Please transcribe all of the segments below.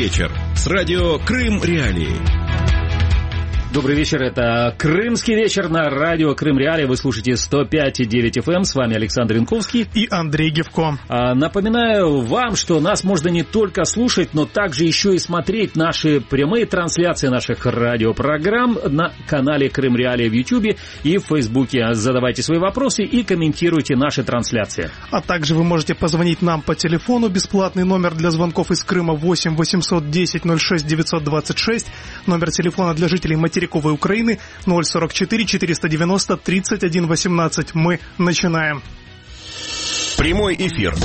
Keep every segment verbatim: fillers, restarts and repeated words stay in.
вечер» с радио «Крым Реалии». Добрый вечер, это «Крымский вечер» на радио «Крым Реалии». Вы слушаете сто пять и девять эф эм, с вами Александр Янковский и Андрей Гевко. А, напоминаю вам, что нас можно не только слушать, но также еще и смотреть наши прямые трансляции наших радиопрограмм на канале «Крым Реалии» в Ютьюбе и в Фейсбуке. Задавайте свои вопросы и комментируйте наши трансляции. А также вы можете позвонить нам по телефону. Бесплатный номер для звонков из Крыма восемь восемьсот десять ноль шесть девятьсот двадцать шесть. Номер телефона для жителей материковой Украины ноль сорок четыре четыреста девяносто тридцать один восемнадцать. Мы начинаем. Прямой эфир.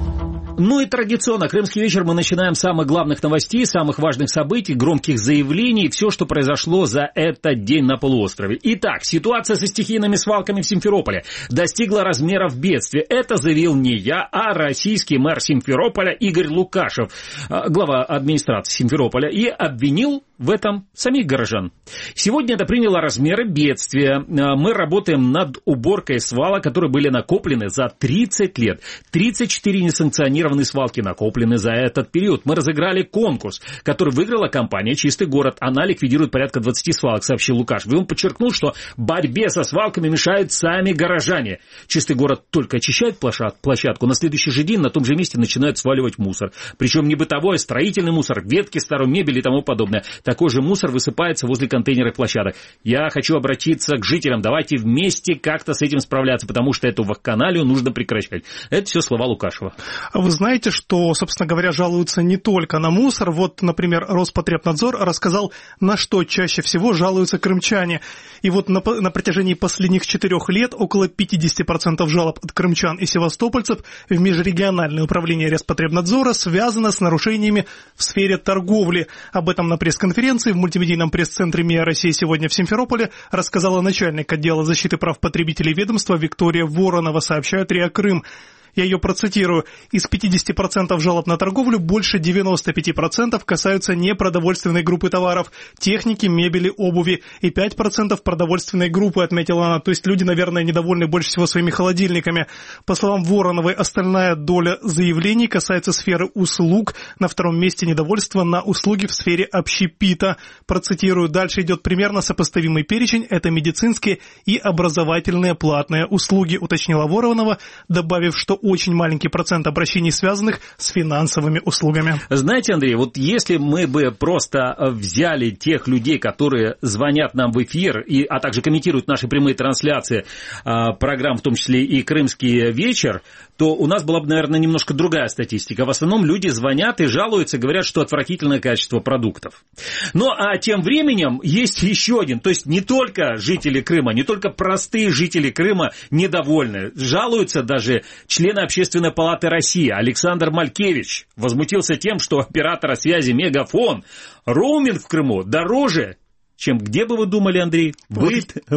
Ну и традиционно, «Крымский вечер» мы начинаем с самых главных новостей, самых важных событий, громких заявлений, все, что произошло за этот день на полуострове. Итак, ситуация со стихийными свалками в Симферополе достигла размеров бедствия. Это заявил не я, а российский мэр Симферополя Игорь Лукашев, глава администрации Симферополя, и обвинил в этом самих горожан. Сегодня это приняло размеры бедствия. Мы работаем над уборкой свалок, которые были накоплены за тридцать лет. тридцать четыре несанкционированные свалки накоплены за этот период. Мы разыграли конкурс, который выиграла компания «Чистый город». Она ликвидирует порядка двадцати свалок, сообщил Лукашев. И он подчеркнул, что борьбе со свалками мешают сами горожане. «Чистый город» только очищает площадку, на следующий же день на том же месте начинают сваливать мусор. Причем не бытовой, а строительный мусор, ветки старой мебели и тому подобное. Такой же мусор высыпается возле контейнеров площадок. Я хочу обратиться к жителям. Давайте вместе как-то с этим справляться, потому что эту вакханалию нужно прекращать. Это все слова Лукашева. Вы знаете, что, собственно говоря, жалуются не только на мусор. Вот, например, Роспотребнадзор рассказал, на что чаще всего жалуются крымчане. И вот на, на протяжении последних четырех лет около пятьдесят процентов жалоб от крымчан и севастопольцев в межрегиональное управление Роспотребнадзора связано с нарушениями в сфере торговли. Об этом на пресс-конференции в мультимедийном пресс-центре МИА России сегодня в Симферополе рассказала начальник отдела защиты прав потребителей ведомства Виктория Воронова, сообщает РИА Крым. Я ее процитирую. Из пятьдесят процентов жалоб на торговлю больше девяносто пять процентов касаются непродовольственной группы товаров, техники, мебели, обуви. И пять процентов продовольственной группы, отметила она. То есть люди, наверное, недовольны больше всего своими холодильниками. По словам Вороновой, остальная доля заявлений касается сферы услуг. На втором месте недовольство на услуги в сфере общепита. Процитирую. Дальше идет примерно сопоставимый перечень. Это медицинские и образовательные платные услуги, уточнила Воронова, добавив, что очень маленький процент обращений, связанных с финансовыми услугами. Знаете, Андрей, вот если мы бы просто взяли тех людей, которые звонят нам в эфир, и, а также комментируют наши прямые трансляции а, программ, в том числе и «Крымский вечер», то у нас была бы, наверное, немножко другая статистика. В основном люди звонят и жалуются, говорят, что отвратительное качество продуктов. Ну, а тем временем есть еще один, то есть не только жители Крыма, не только простые жители Крыма недовольны, жалуются даже члены Общественной палаты России. Александр Малькевич возмутился тем, что оператора связи «Мегафон» роуминг в Крыму дороже, чем где бы вы думали, Андрей? В,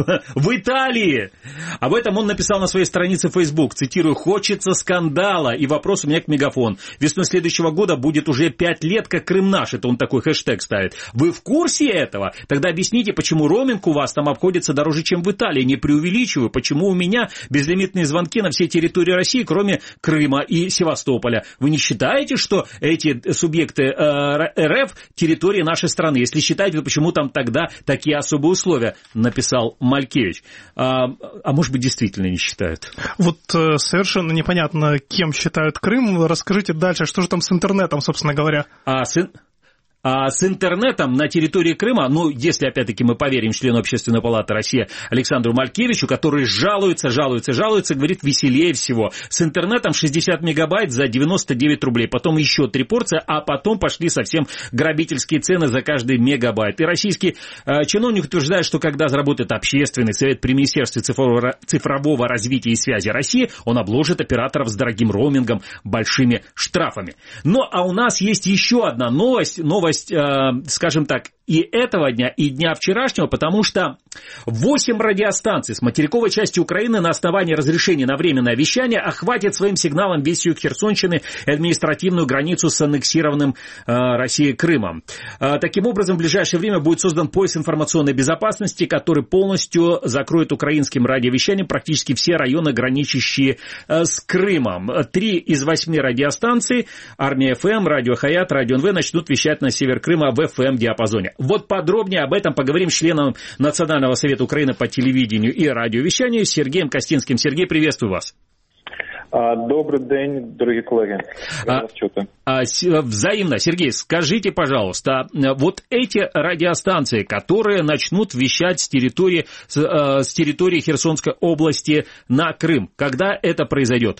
в Италии. Об этом он написал на своей странице в Facebook. Цитирую: «Хочется скандала». И вопрос у меня к Мегафон. Весной следующего года будет уже пять лет, как Крым наш. Это он такой хэштег ставит. Вы в курсе этого? Тогда объясните, почему роуминг у вас там обходится дороже, чем в Италии. Не преувеличиваю. Почему у меня безлимитные звонки на всей территории России, кроме Крыма и Севастополя? Вы не считаете, что эти субъекты э, РФ территории нашей страны? Если считаете, то почему там тогда такие особые условия, написал Малькевич. А, а может быть, действительно не считают? Вот э, совершенно непонятно, кем считают Крым. Расскажите дальше, что же там с интернетом, собственно говоря? А с... А с интернетом на территории Крыма, ну, если, опять-таки, мы поверим члену Общественной палаты России Александру Малькевичу, который жалуется, жалуется, жалуется, говорит, веселее всего. С интернетом шестьдесят мегабайт за девяносто девять рублей, потом еще три порции, а потом пошли совсем грабительские цены за каждый мегабайт. И российский э, чиновник утверждает, что когда заработает Общественный совет при Министерстве цифрового, цифрового развития и связи России, он обложит операторов с дорогим роумингом большими штрафами. Ну, а у нас есть еще одна новость, новость, скажем так, и этого дня, и дня вчерашнего, потому что восемь радиостанций с материковой части Украины на основании разрешения на временное вещание охватят своим сигналом весь юг Херсонщины и административную границу с аннексированным э, Россией Крымом. Э, таким образом, в ближайшее время будет создан пояс информационной безопасности, который полностью закроет украинским радиовещанием практически все районы, граничащие э, с Крымом. Три из восьми радиостанций, Армия эф эм, Радио Хаят, Радио эн вэ, начнут вещать на север Крыма в эф эм-диапазоне. Вот подробнее об этом поговорим с членом Национального совета Украины по телевидению и радиовещанию Сергеем Костинским. Сергей, приветствую вас. Добрый день, дорогие коллеги. А, а, взаимно. Сергей, скажите, пожалуйста, вот эти радиостанции, которые начнут вещать с территории, с, с территории Херсонской области на Крим, когда это произойдет?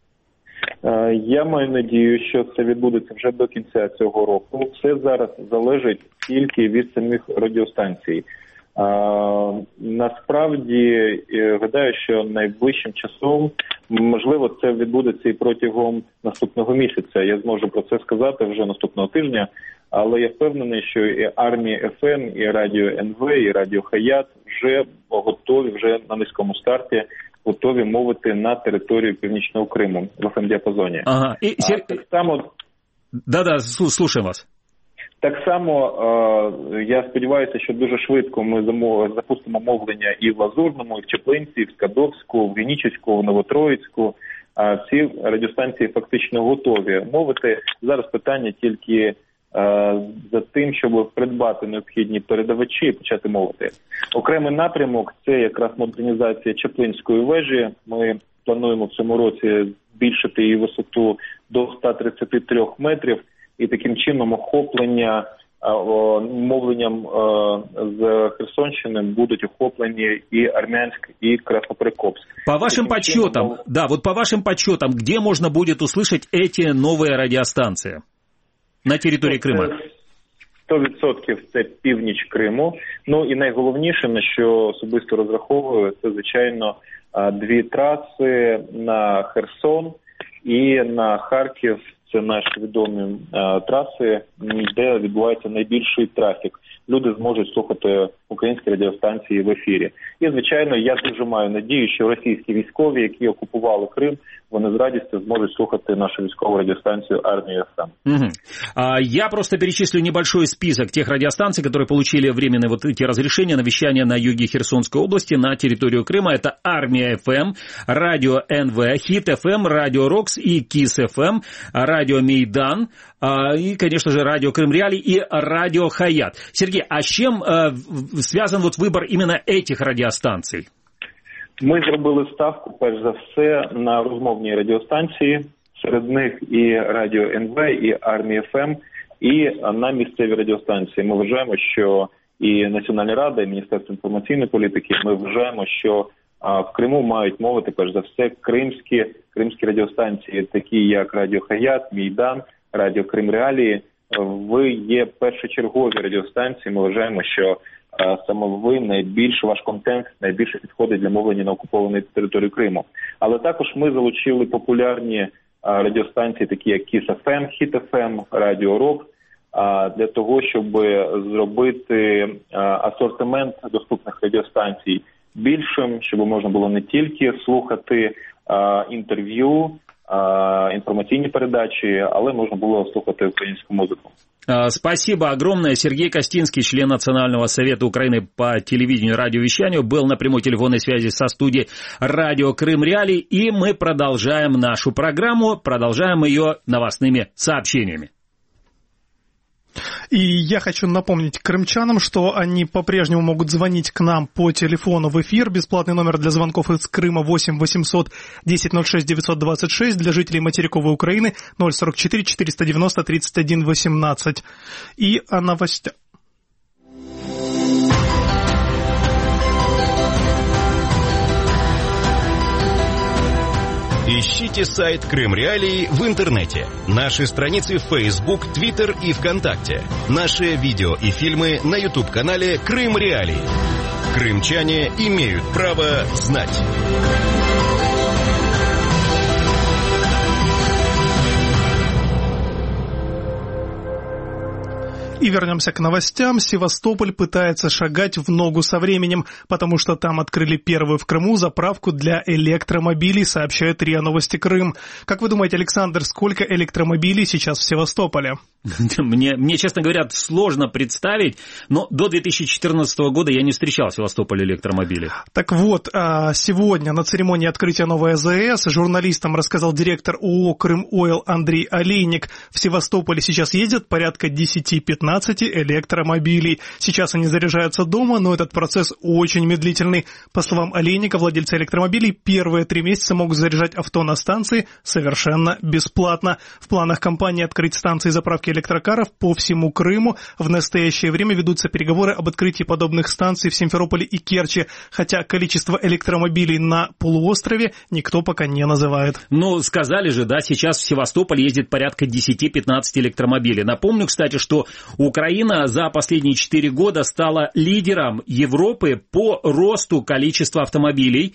Я маю надію, що це відбудеться вже до кінця цього року. Все зараз залежить тільки від самих радіостанцій. А, насправді, гадаю, що найближчим часом, можливо, це відбудеться і протягом наступного місяця. Я зможу про це сказати вже наступного тижня, але я впевнений, що і Армія еф ем, і Радіо ен вэ, і Радіо Хаят вже готові, вже на низькому старті, готові мовити на територію Північного Криму в еф ем-діапазоні. Ага. І... А так само... Да-да, слушаем вас. Так само, е, я сподіваюся, що дуже швидко ми запустимо мовлення і в Лазурному, і в Чеплинці, і в Скадовську, в Генічеську, в Новотроїцьку. А ці радіостанції фактично готові мовити. Зараз питання тільки е, за тим, щоб придбати необхідні передавачі і почати мовити. Окремий напрямок – це якраз модернізація Чеплинської вежі. Ми плануємо в цьому році збільшити її висоту до сто тридцять три метрів. І таким чином охоплення мовленням з Херсонщины будут охоплены и Армянск, и Краснопрекопск. По вашим таким подсчетам, чином... да, вот по вашим подсчетам, где можно будет услышать эти новые радиостанции на территории Крыма? сто відсотків це північ Криму. Ну і найголовніше, на що особисто розраховую, це, звичайно, дві траси на Херсон і на Харків. Це наші відомі а, траси, де відбувається найбільший трафік. Люди зможуть слухати українські радіостанції в ефірі. І, звичайно, я дуже маю надію, що російські військові, які окупували Крим, вони з радістю зможуть слухати нашу військову радиостанцию «Армия эф эм». Угу. А, я просто перечислю небольшой список тех радиостанций, которые получили временные вот эти разрешения на вещание на юге Херсонской области на территорию Крыма. Это «Армия эф эм», «Радио эн вэ», «Хит эф эм», «Радио Рокс» и «Кис эф эм», «Радио Мейдан», а, и, конечно же, «Радио Крым Реалии» и «Радио Хаят». Сергей, а с чем э, связан вот выбор именно этих радиостанций? Ми зробили ставку, перш за все, на розмовні радіостанції, серед них і Радіо ен вэ, і Армія еф ем, і на місцеві радіостанції. Ми вважаємо, що і Національна рада, і Міністерство інформаційної політики, ми вважаємо, що а, в Криму мають мовити, перш за все, кримські, кримські радіостанції, такі як Радіо Хаят, Мейдан, Радіо Крим Реалії. Ви є першочергові радіостанції, ми вважаємо, що саме ви найбільше, ваш контент найбільше підходить для мовлення на окупованій території Криму. Але також ми залучили популярні радіостанції, такі як Кіс еф ем, Хіт еф ем, Радіо Рок, для того, щоб зробити асортимент доступних радіостанцій більшим, щоб можна було не тільки слухати інтерв'ю, информационные передачи, але можно было слухать украинскую музыку. Спасибо огромное. Сергей Костинский, член Национального совета Украины по телевидению и радиовещанию, был на прямой телефонной связи со студией Радио Крым Реалии, и мы продолжаем нашу программу, продолжаем ее новостными сообщениями. И я хочу напомнить крымчанам, что они по-прежнему могут звонить к нам по телефону в эфир. Бесплатный номер для звонков из Крыма восемь восемьсот десять ноль шесть девятьсот двадцать шесть. Для жителей материковой Украины ноль сорок четыре четыреста девяносто тридцать один восемнадцать. И о новостях. Ищите сайт Крым Реалии в интернете. Наши страницы в Facebook, Twitter и ВКонтакте. Наши видео и фильмы на YouTube-канале Крым Реалии. Крымчане имеют право знать. И вернемся к новостям. Севастополь пытается шагать в ногу со временем, потому что там открыли первую в Крыму заправку для электромобилей, сообщает РИА Новости Крым. Как вы думаете, Александр, сколько электромобилей сейчас в Севастополе? Мне, мне, честно говоря, сложно представить, но до две тысячи четырнадцатого года я не встречал в Севастополе электромобилей. Так вот, сегодня на церемонии открытия новой АЗС журналистам рассказал директор ООО «Крым-Ойл» Андрей Олейник. В Севастополе сейчас ездят порядка десять-пятнадцать электромобилей. Сейчас они заряжаются дома, но этот процесс очень медлительный. По словам Олейника, владельцы электромобилей первые три месяца могут заряжать авто на станции совершенно бесплатно. В планах компании открыть станции заправки электрокаров по всему Крыму. В настоящее время ведутся переговоры об открытии подобных станций в Симферополе и Керчи, хотя количество электромобилей на полуострове никто пока не называет. Ну, сказали же, да, сейчас в Севастополь ездит порядка десять-пятнадцать электромобилей. Напомню, кстати, что Украина за последние четыре года стала лидером Европы по росту количества автомобилей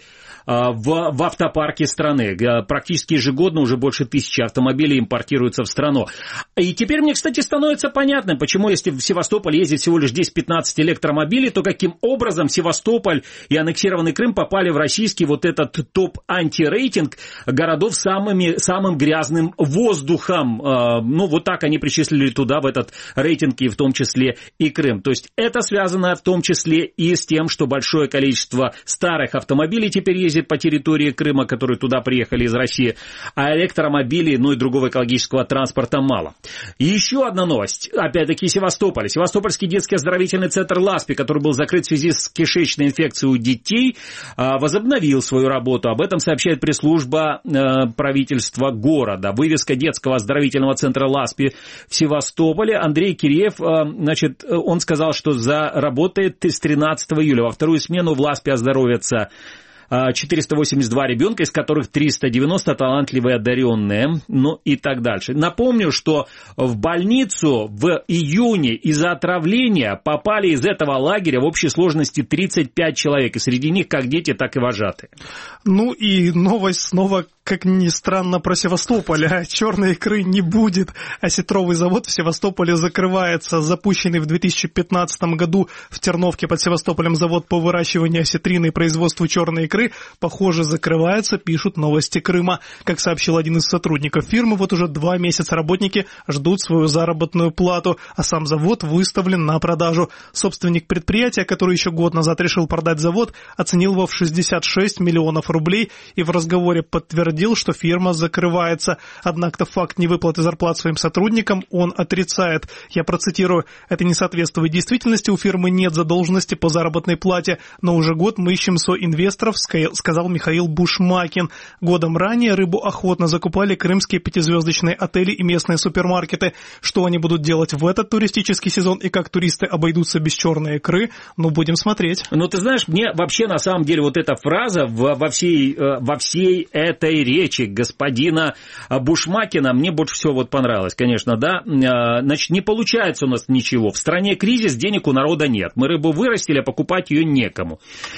в, в автопарке страны. Практически ежегодно уже больше тысячи автомобилей импортируются в страну. И теперь мне, кстати, становится понятно, почему, если в Севастополь ездит всего лишь десять-пятнадцать электромобилей, то каким образом Севастополь и аннексированный Крым попали в российский вот этот топ-антирейтинг городов с самыми, самым грязным воздухом. Ну, вот так они причислили туда, в этот рейтинг, и в том числе и Крым. То есть это связано в том числе и с тем, что большое количество старых автомобилей теперь ездит по территории Крыма, которые туда приехали из России, а электромобилей, ну и другого экологического транспорта мало. И еще одна новость, опять-таки Севастополь. Севастопольский детский оздоровительный центр «Ласпи», который был закрыт в связи с кишечной инфекцией у детей, возобновил свою работу. Об этом сообщает пресс-служба правительства города. Вывеска детского оздоровительного центра «Ласпи» в Севастополе. Андрей Киреев, значит, он сказал, что заработает с тринадцатого июля. Во вторую смену в «Ласпи» оздоровятся четыреста восемьдесят два ребенка, из которых триста девяносто талантливые одаренные, ну и так дальше. Напомню, что в больницу в июне из-за отравления попали из этого лагеря в общей сложности тридцать пять человек, и среди них как дети, так и вожатые. Ну и новость снова, как ни странно, про Севастополь. А черной икры не будет. Осетровый завод в Севастополе закрывается. Запущенный в две тысячи пятнадцатом году в Терновке под Севастополем завод по выращиванию осетрины и производству черной икры, похоже, закрывается, пишут Новости Крыма. Как сообщил один из сотрудников фирмы, вот уже два месяца работники ждут свою заработную плату, а сам завод выставлен на продажу. Собственник предприятия, который еще год назад решил продать завод, оценил его в шестьдесят шесть миллионов рублей и в разговоре подтвердил, что фирма закрывается. Однако факт невыплаты зарплат своим сотрудникам он отрицает. Я процитирую: «Это не соответствует действительности, у фирмы нет задолженности по заработной плате, но уже год мы ищем соинвесторов», сказал Михаил Бушмакин. Годом ранее рыбу охотно закупали крымские пятизвездочные отели и местные супермаркеты. Что они будут делать в этот туристический сезон и как туристы обойдутся без черной икры, ну, будем смотреть. Ну, ты знаешь, мне вообще на самом деле вот эта фраза во всей, во всей этой речи господина Бушмакина мне больше всего вот понравилась, конечно, да. Значит, не получается у нас ничего. В стране кризис, денег у народа нет. Мы рыбу вырастили, а покупать ее некому.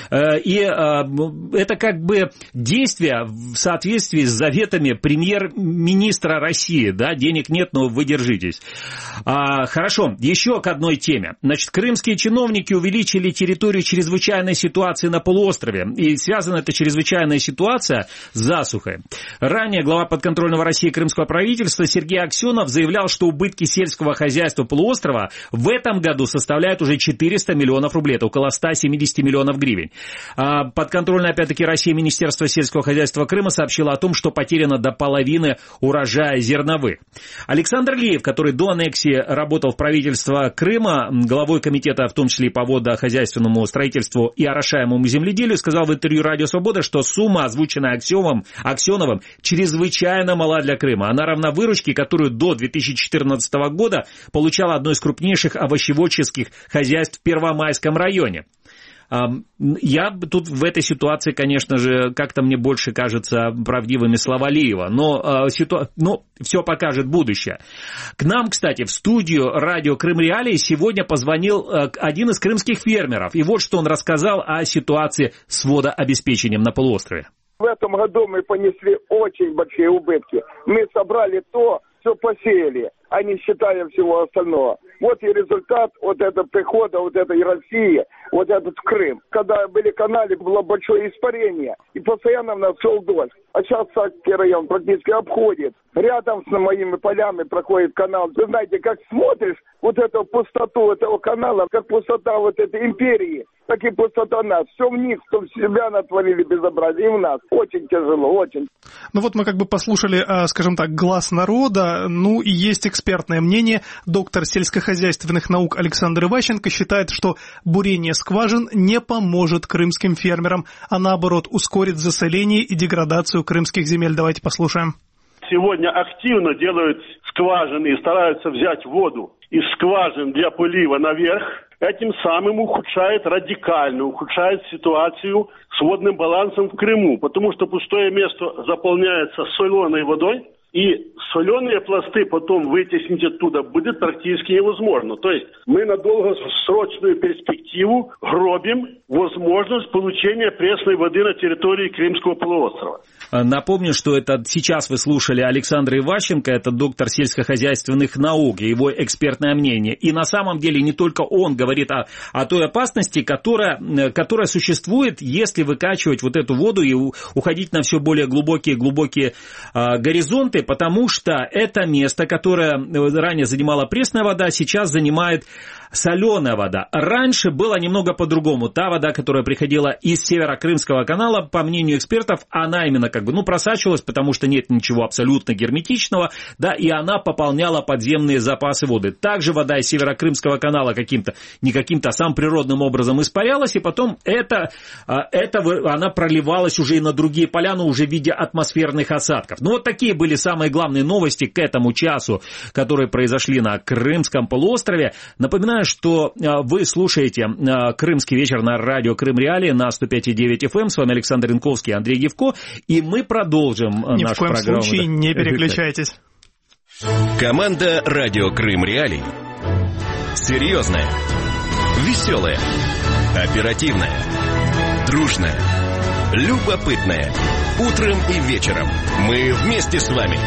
И это как бы действие в соответствии с заветами премьер-министра России, да, денег нет, но вы держитесь. А, хорошо, еще к одной теме. Значит, крымские чиновники увеличили территорию чрезвычайной ситуации на полуострове, и связана эта чрезвычайная ситуация с засухой. Ранее глава подконтрольного России крымского правительства Сергей Аксенов заявлял, что убытки сельского хозяйства полуострова в этом году составляют уже четыреста миллионов рублей, это около ста семидесяти миллионов гривен. А, подконтрольное, опять-таки, России Министерство сельского хозяйства Крыма сообщило о том, что потеряно до половины урожая зерновых. Александр Леев, который до аннексии работал в правительстве Крыма, главой комитета, в том числе и по водохозяйственному строительству и орошаемому земледелию, сказал в интервью «Радио Свобода», что сумма, озвученная Аксеновым, Аксеновым, чрезвычайно мала для Крыма. Она равна выручке, которую до две тысячи четырнадцатого года получало одно из крупнейших овощеводческих хозяйств в Первомайском районе. Я тут в этой ситуации, конечно же, как-то мне больше кажется правдивыми слова Леева, но, ситу... но все покажет будущее. К нам, кстати, в студию радио Крым Реалии сегодня позвонил один из крымских фермеров, и вот что он рассказал о ситуации с водообеспечением на полуострове. В этом году мы понесли очень большие убытки. Мы собрали то, что посеяли, а не считая всего остального. Вот и результат вот этого прихода, вот этой России, вот этот Крым. Когда были каналы, было большое испарение, и постоянно у нас шел дождь. А сейчас Сакский район практически обходит. Рядом с моими полями проходит канал. Вы знаете, как смотришь вот эту пустоту этого канала, как пустота вот этой империи, так и пустота нас. Все в них, что в себя натворили безобразие, и в нас. Очень тяжело, очень. Ну вот мы как бы послушали, скажем так, глаз народа. Ну и есть экспертное мнение. Доктор сельскохозяйственных наук Александр Иващенко считает, что бурение скважин не поможет крымским фермерам, а наоборот ускорит засоление и деградацию крымских земель. Давайте послушаем. Сегодня активно делают скважины и стараются взять воду из скважин для полива наверх. Этим самым ухудшает, радикально ухудшает ситуацию с водным балансом в Крыму, потому что пустое место заполняется соленой водой, и соленые пласты потом вытеснить оттуда будет практически невозможно. То есть мы на долгосрочную перспективу гробим возможность получения пресной воды на территории Крымского полуострова. Напомню, что это сейчас вы слушали Александра Иващенко, это доктор сельскохозяйственных наук, его экспертное мнение. И на самом деле не только он говорит о, о той опасности, которая, которая существует, если выкачивать вот эту воду и уходить на все более глубокие-глубокие а, горизонты, потому что это место, которое ранее занимала пресная вода, сейчас занимает соленая вода. Раньше было немного по-другому. Та вода, которая приходила из Северокрымского канала, по мнению экспертов, она именно как бы, ну, просачивалась, потому что нет ничего абсолютно герметичного, да, и она пополняла подземные запасы воды. Также вода из Северокрымского канала каким-то, не каким-то, а сам природным образом испарялась, и потом это, это, она проливалась уже и на другие поля, но уже в виде атмосферных осадков. Ну, вот такие были самые главные новости к этому часу, которые произошли на Крымском полуострове. Напоминаю, что вы слушаете «Крымский вечер» на радио Крым Реалии на сто пять и девять эф эм. С вами Александр Янковский и Андрей Гевко. И мы продолжим Ни нашу программу. Ни в коем программу. случае не переключайтесь. Команда «Радио Крым Реалии». Серьезная, веселая, оперативная, дружная, любопытная. Утром и вечером мы вместе с вами.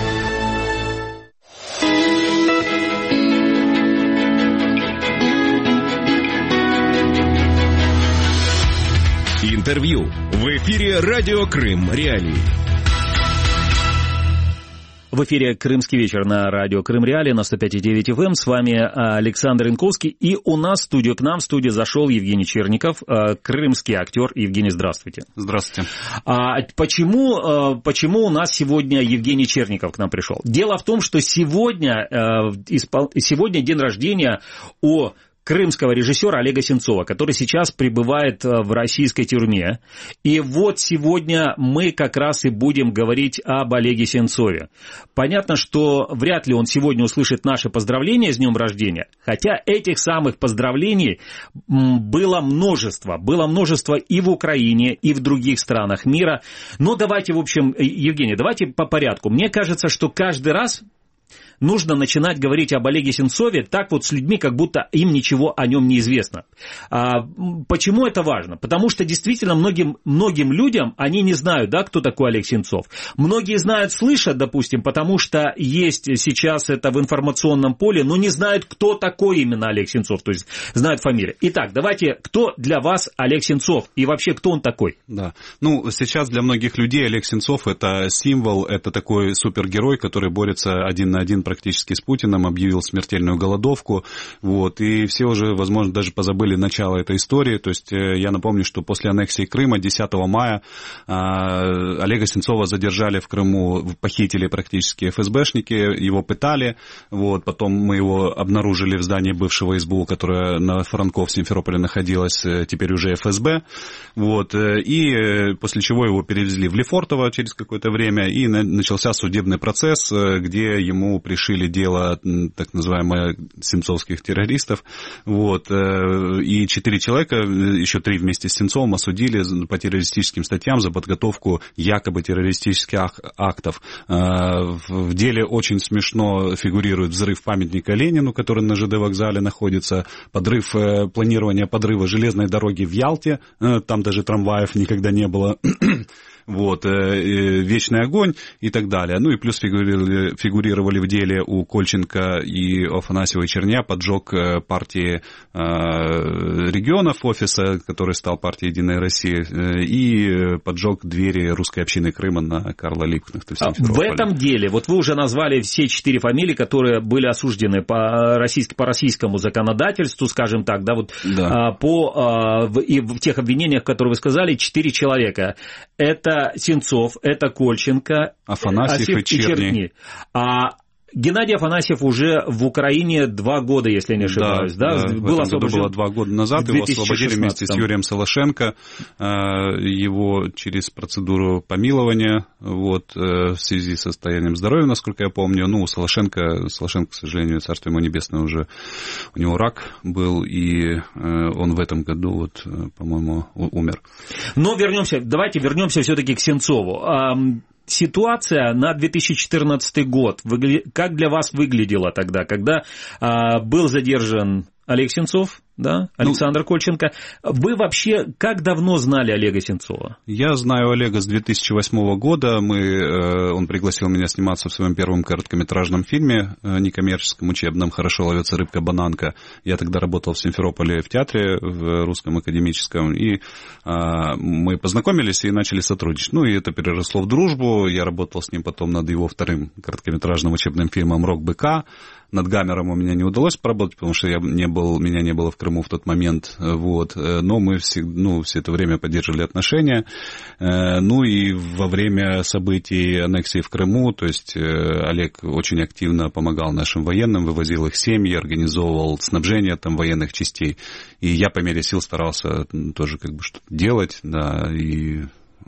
Интервью в эфире «Радио Крым Реалии». В эфире «Крымский вечер» на радио Крым Реалии на сто пять и девять эф эм. С вами Александр Янковский. И у нас в студию, к нам в студию зашел Евгений Черников, крымский актер. Евгений, здравствуйте. Здравствуйте. А почему, почему у нас сегодня Евгений Черников к нам пришел? Дело в том, что сегодня, сегодня день рождения у крымского режиссера Олега Сенцова, который сейчас пребывает в российской тюрьме. И вот сегодня мы как раз и будем говорить об Олеге Сенцове. Понятно, что вряд ли он сегодня услышит наши поздравления с днем рождения, хотя этих самых поздравлений было множество. Было множество и в Украине, и в других странах мира. Но давайте, в общем, Евгений, давайте по порядку. Мне кажется, что каждый раз нужно начинать говорить об Олеге Сенцове так вот с людьми, как будто им ничего о нем не известно. А, почему это важно? Потому что действительно многим, многим людям, они не знают, да, кто такой Олег Сенцов. Многие знают, слышат, допустим, потому что есть сейчас это в информационном поле, но не знают, кто такой именно Олег Сенцов, то есть знают фамилию. Итак, давайте, кто для вас Олег Сенцов и вообще кто он такой? Да, ну сейчас для многих людей Олег Сенцов это символ, это такой супергерой, который борется один на один практически с Путиным, объявил смертельную голодовку, вот, и все уже, возможно, даже позабыли начало этой истории, то есть я напомню, что после аннексии Крыма десятого мая Олега Сенцова задержали в Крыму, похитили практически эф эс бэшники, его пытали, вот, потом мы его обнаружили в здании бывшего эс бэ у, которое на Франков в Симферополе находилось, теперь уже эф эс бэ, вот, и после чего его перевезли в Лефортово через какое-то время, и начался судебный процесс, где ему пришили дело так называемых сенцовских террористов, вот, и четыре человека, еще три вместе с Сенцовым осудили по террористическим статьям за подготовку якобы террористических актов. В деле очень смешно фигурирует взрыв памятника Ленину, который на жэ дэ вокзале находится, подрыв, планирование подрыва железной дороги в Ялте, там даже трамваев никогда не было. вот, «Вечный огонь» и так далее. Ну и плюс фигурировали, фигурировали в деле у Кольченко и Афанасьева и Черня поджог партии регионов, офиса, который стал партией «Единая Россия», и поджог двери русской общины Крыма на Карла Липкнехта в Симферополе. В этом деле, вот вы уже назвали все четыре фамилии, которые были осуждены по, российск, по российскому законодательству, скажем так, да, вот да. по в, и в тех обвинениях, которые вы сказали, четыре человека. Это Сенцов, это Кольченко, Афанасьев и Черни. Черни. А Геннадий Афанасьев уже в Украине два года, если не ошибаюсь, да? да? да был освобожден было два года назад, его освободили вместе с Юрием Солошенко, его через процедуру помилования, вот, в связи с состоянием здоровья, насколько я помню. Ну, Солошенко, Солошенко, к сожалению, царство ему небесное, уже у него рак был, и он в этом году, вот, по-моему, умер. Но вернемся, давайте вернемся все-таки к Сенцову. Ситуация на две тысячи четырнадцатый год, как для вас выглядела тогда, когда а, был задержан Олег Сенцов, да, Александр ну, Кольченко. Вы вообще как давно знали Олега Сенцова? Я знаю Олега с две тысячи восьмого года. Мы, он пригласил меня сниматься в своем первом короткометражном фильме, некоммерческом, учебном «Хорошо ловится рыбка-бананка». Я тогда работал в Симферополе в театре, в русском академическом, и а, мы познакомились и начали сотрудничать. Ну, и это переросло в дружбу. Я работал с ним потом над его вторым короткометражным учебным фильмом «Рок быка». Над Гамером у меня не удалось поработать, потому что я не был, меня не было в Крыму в тот момент, вот, но мы все, ну, все это время поддерживали отношения, ну и во время событий аннексии в Крыму, то есть Олег очень активно помогал нашим военным, вывозил их семьи, организовывал снабжение там военных частей, и я по мере сил старался тоже как бы что-то делать, да, и...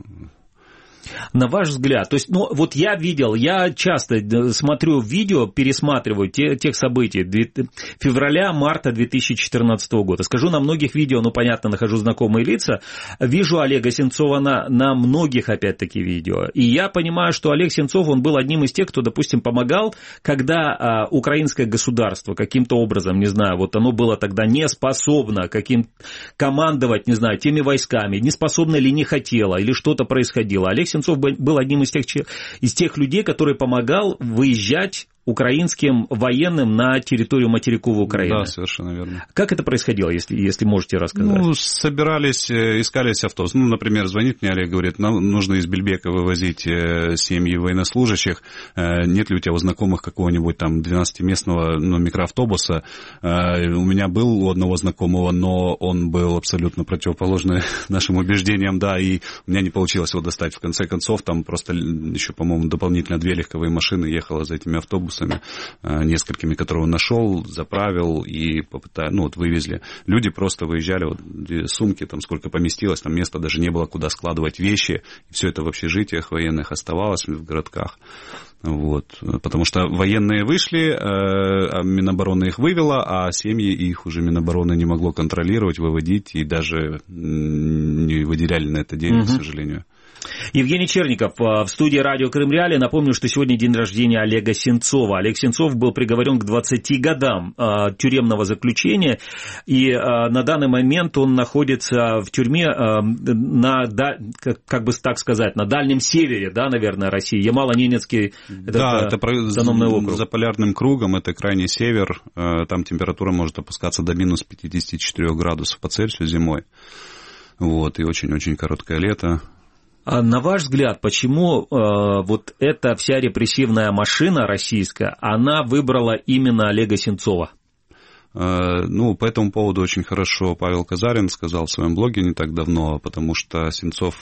На ваш взгляд, то есть, ну, вот я видел, я часто смотрю видео, пересматриваю те, тех событий февраля-марта две тысячи четырнадцатого года. Скажу, на многих видео, ну, понятно, нахожу знакомые лица, вижу Олега Сенцова на, на многих, опять-таки, видео. И я понимаю, что Олег Сенцов, он был одним из тех, кто, допустим, помогал, когда а, украинское государство каким-то образом, не знаю, вот оно было тогда не способно каким командовать, не знаю, теми войсками, не способно или не хотело, или что-то происходило. Олег Сенцов был одним из тех, из тех людей, который помогал выезжать украинским военным на территорию материковой Украины. Да, совершенно верно. Как это происходило, если, если можете рассказать? Ну, собирались, искались автобус. Ну, например, звонит мне Олег, говорит, нам нужно из Бельбека вывозить семьи военнослужащих. Нет ли у тебя у знакомых какого-нибудь там двенадцатиместного ну, микроавтобуса? У меня был у одного знакомого, но он был абсолютно противоположный нашим убеждениям, да, и у меня не получилось его достать. В конце концов, там просто еще, по-моему, дополнительно две легковые машины ехало за этими автобусами, несколькими, которые он нашел, заправил и попытали, ну, вот вывезли. Люди просто выезжали, вот, сумки, там сколько поместилось, там места даже не было, куда складывать вещи. И все это в общежитиях военных оставалось в городках. Вот. Потому что военные вышли, а Минобороны их вывела, а семьи их уже Минобороны не могло контролировать, выводить, и даже не выделяли на это денег, угу. к сожалению. Евгений Черников в студии радио Крым Реалии. Напомню, что сегодня день рождения Олега Сенцова. Олег Сенцов был приговорен к двадцати годам тюремного заключения, и на данный момент он находится в тюрьме на, как бы так сказать, на дальнем севере, да, наверное, России, Ямало-Ненецкий, да, это автономный округ. За полярным кругом, это крайний север, там температура может опускаться до минус пятьдесят четыре градусов по Цельсию зимой, вот, и очень-очень короткое лето. А на ваш взгляд, почему э, вот эта вся репрессивная машина российская, она выбрала именно Олега Сенцова? Ну, по этому поводу очень хорошо Павел Казарин сказал в своем блоге не так давно, потому что Сенцов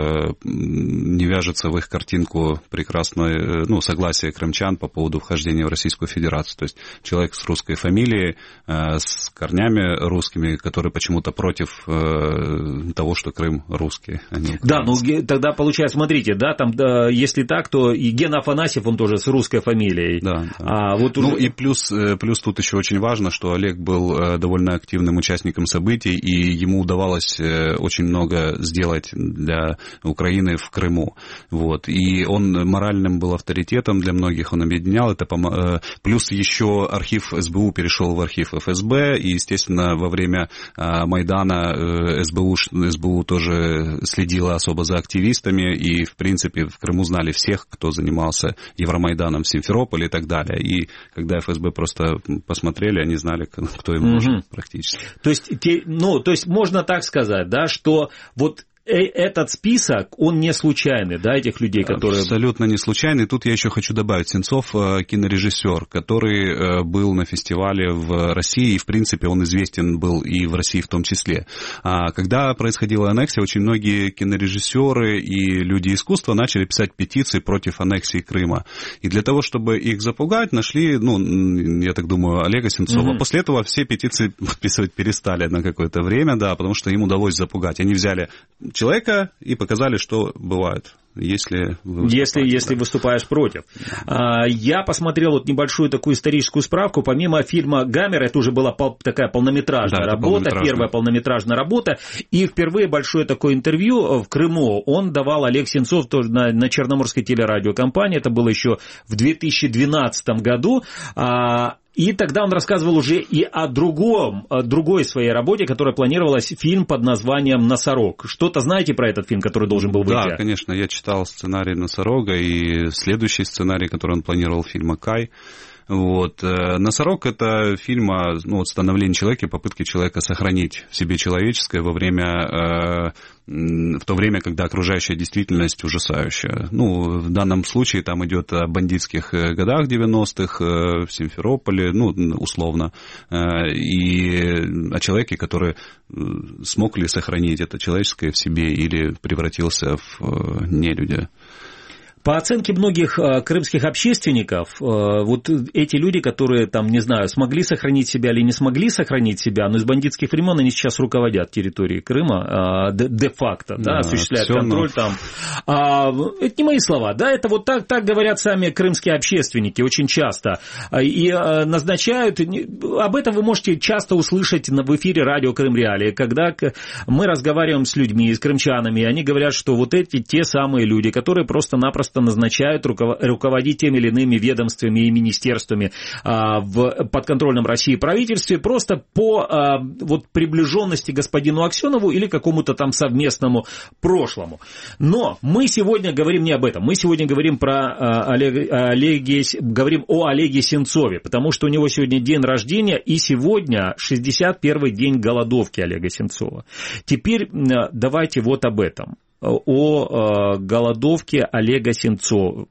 не вяжется в их картинку прекрасное, ну, согласие крымчан по поводу вхождения в Российскую Федерацию. То есть человек с русской фамилией, с корнями русскими, который почему-то против того, что Крым русский. А не да, ну тогда получается, смотрите, да, там, да, если так, то и Ген Афанасьев, он тоже с русской фамилией. Да, да. А вот уже... Ну и плюс, плюс тут еще очень важно, что Олег был довольно активным участником событий, и ему удавалось очень много сделать для Украины в Крыму. Вот. И он моральным был авторитетом для многих, он объединял это. Плюс еще архив эс бэ у перешел в архив эф эс бэ, и, естественно, во время Майдана эс бэ у, эс бэ у тоже следила особо за активистами, и, в принципе, в Крыму знали всех, кто занимался Евромайданом в Симферополе и так далее. И когда эф эс бэ просто посмотрели, они знали, кто им нужен, угу. практически. То есть, те, ну, то есть можно так сказать, да, что вот этот список, он не случайный, да, этих людей, которые... Абсолютно не случайный. Тут я еще хочу добавить, Сенцов кинорежиссер, который был на фестивале в России, и, в принципе, он известен был и в России в том числе. Когда происходила аннексия, очень многие кинорежиссеры и люди искусства начали писать петиции против аннексии Крыма. И для того, чтобы их запугать, нашли, ну, я так думаю, Олега Сенцова. Mm-hmm. После этого все петиции подписывать перестали на какое-то время, да, потому что им удалось запугать. Они взяли человека и показали, что бывает, если вы если, если выступаешь против. А, я посмотрел вот небольшую такую историческую справку. Помимо фильма «Гамер», это уже была пол, такая полнометражная да, работа, полнометражная. первая полнометражная работа, и впервые большое такое интервью в Крыму он давал Олег Сенцов тоже на, на Черноморской телерадиокомпании, это было еще в две тысячи двенадцатом году. А, И тогда он рассказывал уже и о другом, о другой своей работе, которая планировалась, фильм под названием «Носорог». Что-то знаете про этот фильм, который должен был выйти? Да, конечно, я читал сценарий «Носорога» и следующий сценарий, который он планировал, фильма «Кай». Вот. «Носорог» — это фильм о ну, вот, становлении человека, попытке человека сохранить в себе человеческое во время, э, в то время, когда окружающая действительность ужасающая. Ну, в данном случае там идет о бандитских годах девяностых э, в Симферополе, ну, условно, э, и о человеке, который смог ли сохранить это человеческое в себе или превратился в э, нелюдя. По оценке многих э, крымских общественников, э, вот эти люди, которые, там, не знаю, смогли сохранить себя или не смогли сохранить себя, но из бандитских времен они сейчас руководят территорией Крыма, э, де-факто, да, да, осуществляют контроль но... там. А, это не мои слова, да, это вот так, так говорят сами крымские общественники очень часто. И э, назначают, об этом вы можете часто услышать в эфире радио Крым Реалии, когда мы разговариваем с людьми, с крымчанами, и они говорят, что вот эти те самые люди, которые просто-напросто назначают руководить теми или иными ведомствами и министерствами а, в подконтрольном России правительстве просто по а, вот, приближенности господину Аксенову или какому-то там совместному прошлому. Но мы сегодня говорим не об этом. Мы сегодня говорим про а, Олег, Олеге, говорим о Олеге Сенцове, потому что у него сегодня день рождения, и сегодня шестьдесят первый день голодовки Олега Сенцова. Теперь давайте вот об этом. О голодовке Олега Сенцова.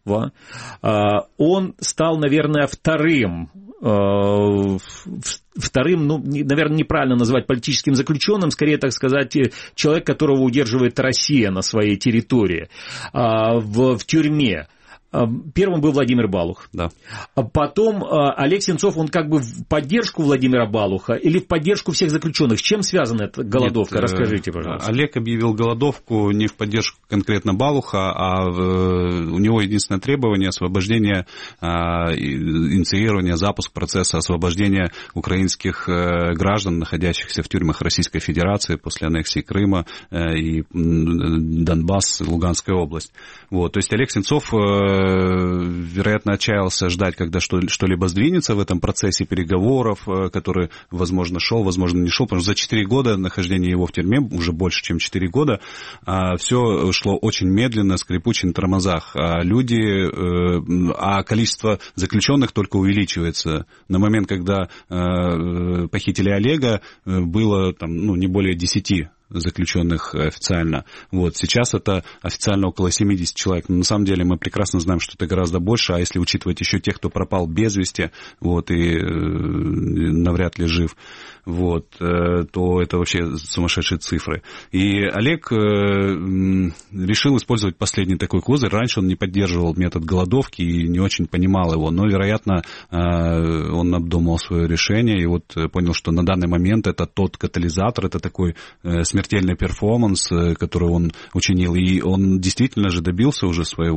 Он стал, наверное, вторым, вторым, ну, наверное, неправильно называть политическим заключенным, скорее, так сказать, человек, которого удерживает Россия на своей территории, в, в тюрьме. Первым был Владимир Балух. Да. Потом Олег Сенцов, он как бы в поддержку Владимира Балуха или в поддержку всех заключенных? С чем связана эта голодовка? Нет, расскажите, пожалуйста. Олег объявил голодовку не в поддержку конкретно Балуха, а в, у него единственное требование — освобождение, инициирование, запуск процесса освобождения украинских граждан, находящихся в тюрьмах Российской Федерации после аннексии Крыма и Донбасс, Луганская область. Вот. То есть Олег Сенцов, вероятно, отчаялся ждать, когда что-либо сдвинется в этом процессе переговоров, который, возможно, шел, возможно, не шел, потому что за четыре года нахождения его в тюрьме, уже больше, чем четыре года, все шло очень медленно, скрипуче на тормозах. А люди, а количество заключенных только увеличивается. На момент, когда похитили Олега, было там, ну, не более десяти заключенных официально. Вот. Сейчас это официально около семьдесят человек. Но на самом деле мы прекрасно знаем, что это гораздо больше, а если учитывать еще тех, кто пропал без вести, вот, и э, навряд ли жив, вот, э, то это вообще сумасшедшие цифры. И Олег э, решил использовать последний такой козырь. Раньше он не поддерживал метод голодовки и не очень понимал его, но, вероятно, э, он обдумал свое решение и вот понял, что на данный момент это тот катализатор, это такой э, смертельный перформанс, который он учинил, и он действительно же добился уже своего.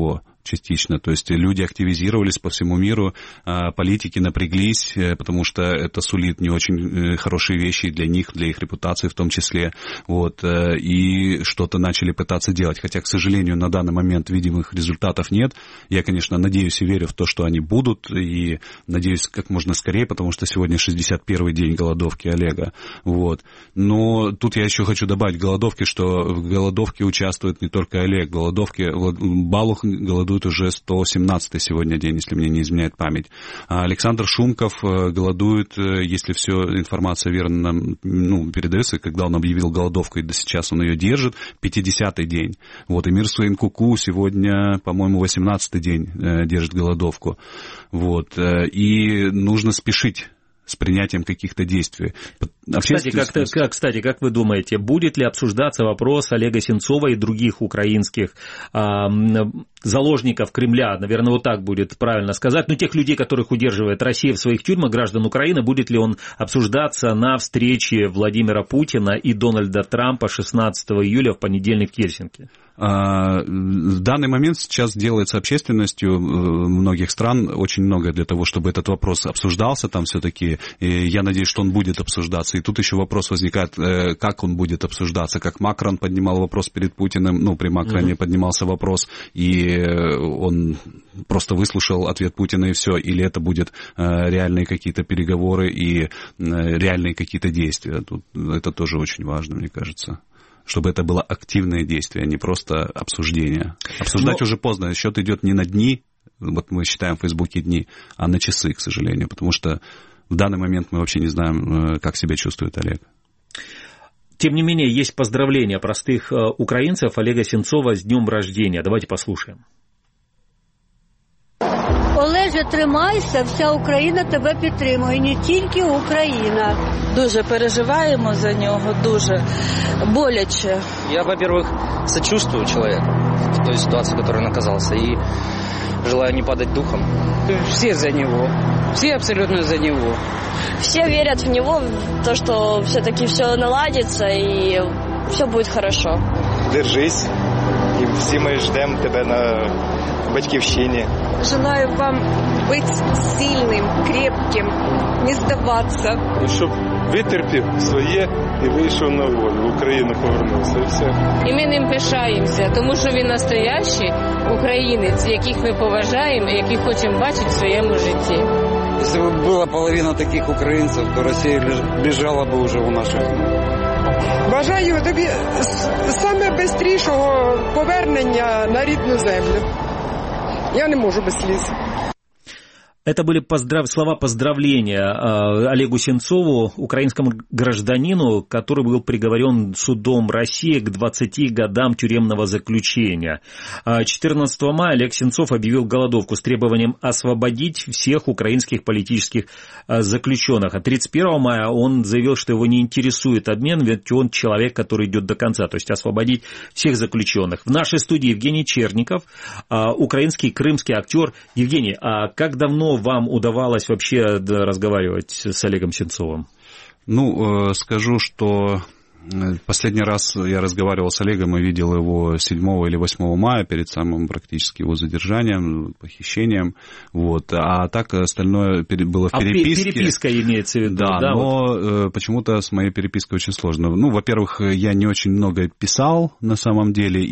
частично. То есть люди активизировались по всему миру, политики напряглись, потому что это сулит не очень хорошие вещи для них, для их репутации в том числе. Вот, и что-то начали пытаться делать. Хотя, к сожалению, на данный момент видимых результатов нет. Я, конечно, надеюсь и верю в то, что они будут, и надеюсь как можно скорее, потому что сегодня шестьдесят первый день голодовки Олега. Вот. Но тут я еще хочу добавить голодовки, что в голодовке участвует не только Олег. В голодовке Балух голодует уже сто семнадцатый сегодня день, если мне не изменяет память. А Александр Шумков голодует, если все информация верно нам ну, передается, когда он объявил голодовку, и до сейчас он ее держит, пятидесятый день. Вот, Эмир Суин Куку сегодня, по-моему, восемнадцатый день держит голодовку. Вот, и нужно спешить с принятием каких-то действий. Кстати как, как, кстати, как вы думаете, будет ли обсуждаться вопрос Олега Сенцова и других украинских э, заложников Кремля, наверное, вот так будет правильно сказать, но тех людей, которых удерживает Россия в своих тюрьмах, граждан Украины, будет ли он обсуждаться на встрече Владимира Путина и Дональда Трампа шестнадцатого июля в понедельник в Хельсинки? В данный момент сейчас делается общественностью многих стран очень много для того, чтобы этот вопрос обсуждался там все-таки. И я надеюсь, что он будет обсуждаться. И тут еще вопрос возникает, как он будет обсуждаться. Как Макрон поднимал вопрос перед Путиным, ну, при Макроне mm-hmm. поднимался вопрос, и он просто выслушал ответ Путина и все. Или это будет реальные какие-то переговоры и реальные какие-то действия. Тут это тоже очень важно, мне кажется. Чтобы это было активное действие, а не просто обсуждение. Обсуждать Но... уже поздно. Счет идет не на дни, вот мы считаем в Фейсбуке дни, а на часы, к сожалению. Потому что в данный момент мы вообще не знаем, как себя чувствует Олег. Тем не менее, есть поздравления простых украинцев Олега Сенцова с днем рождения. Давайте послушаем. Олеже, тримайся, вся Україна тебе підтримує, не тільки Україна. Дуже переживаємо за нього, дуже боляче. Я, во-первых, сочувствую человеку в той ситуации, в которой он оказался, и желаю не падать духом. Все за него, все абсолютно за него. Все верят в него, в то, что все-таки все наладится и все будет хорошо. Держись, и все мы ждем тебя на батьківщині. Желаю вам быть сильным, крепким, не сдаваться. І щоб витерпів своє і вийшов на волю, в Україну повернувся, і все. І ми ним пишаємося, тому що він настоящий українець, яких ми поважаємо і яких хочемо бачити в своєму житті. Если бы была половина таких украинцев, то Россия лежала бы уже у наших ног. Бажаю тобі саме швидшого повернення на рідну землю. Я не можу без сліз. Это были поздрав... слова поздравления э, Олегу Сенцову, украинскому гражданину, который был приговорен судом России к двадцати годам тюремного заключения. четырнадцатого мая Олег Сенцов объявил голодовку с требованием освободить всех украинских политических э, заключенных. А тридцать первого мая он заявил, что его не интересует обмен, ведь он человек, который идет до конца, то есть освободить всех заключенных. В нашей студии Евгений Черников, э, украинский крымский актер. Евгений, а как давно вам удавалось вообще разговаривать с Олегом Сенцовым? Ну, скажу, что последний раз я разговаривал с Олегом и видел его седьмого или восьмого мая, перед самым практически его задержанием, похищением. Вот. А так остальное было в переписке. А переписка имеется в виду, да? Да, но вот. Почему-то с моей перепиской очень сложно. Ну, во-первых, я не очень много писал на самом деле,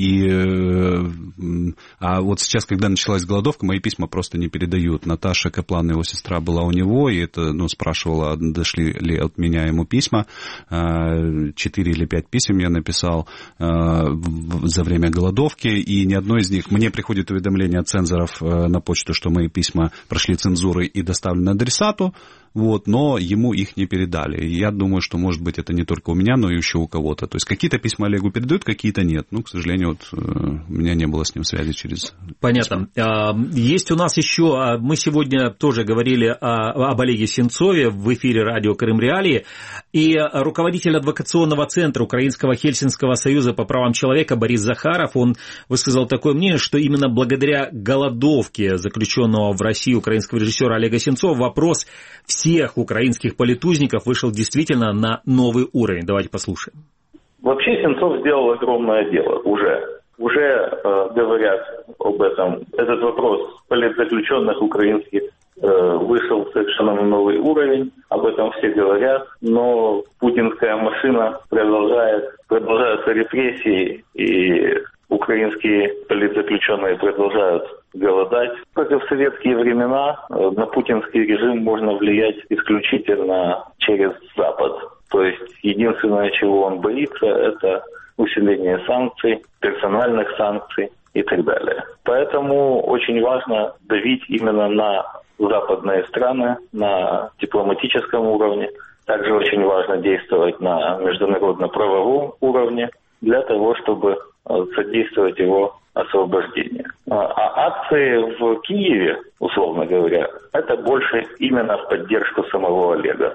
и а вот сейчас, когда началась голодовка, мои письма просто не передают. Наташа Каплан, его сестра, была у него, и это, ну, спрашивала, дошли ли от меня ему письма. Четыре или пять писем я написал э, за время голодовки, и ни одно из них... Мне приходит уведомление от цензоров э, на почту, что мои письма прошли цензуры и доставлены адресату, вот, но ему их не передали. И я думаю, что, может быть, это не только у меня, но и еще у кого-то. То есть какие-то письма Олегу передают, какие-то нет. Ну, к сожалению, вот, э, у меня не было с ним связи через... Понятно. Письма. Есть у нас еще... Мы сегодня тоже говорили о, об Олеге Сенцове в эфире радио Крым Реалии, и руководитель адвокационного центра Украинского Хельсинского союза по правам человека Борис Захаров, он высказал такое мнение, что именно благодаря голодовке заключенного в России украинского режиссера Олега Сенцова вопрос всех украинских политузников вышел действительно на новый уровень. Давайте послушаем. Вообще Сенцов сделал огромное дело уже. уже э, говорят об этом. Этот вопрос политзаключенных украинских э, вышел в совершенно новый уровень. Об этом все говорят. Но путинская машина продолжает, продолжаются репрессии, и украинские политзаключенные продолжают голодать. Как и в советские времена, на путинский режим можно влиять исключительно через Запад. То есть единственное, чего он боится, это усиление санкций, персональных санкций и так далее. Поэтому очень важно давить именно на западные страны, на дипломатическом уровне. Также очень важно действовать на международно-правовом уровне для того, чтобы содействовать его освобождению. А акции в Киеве, условно говоря, это больше именно в поддержку самого Олега.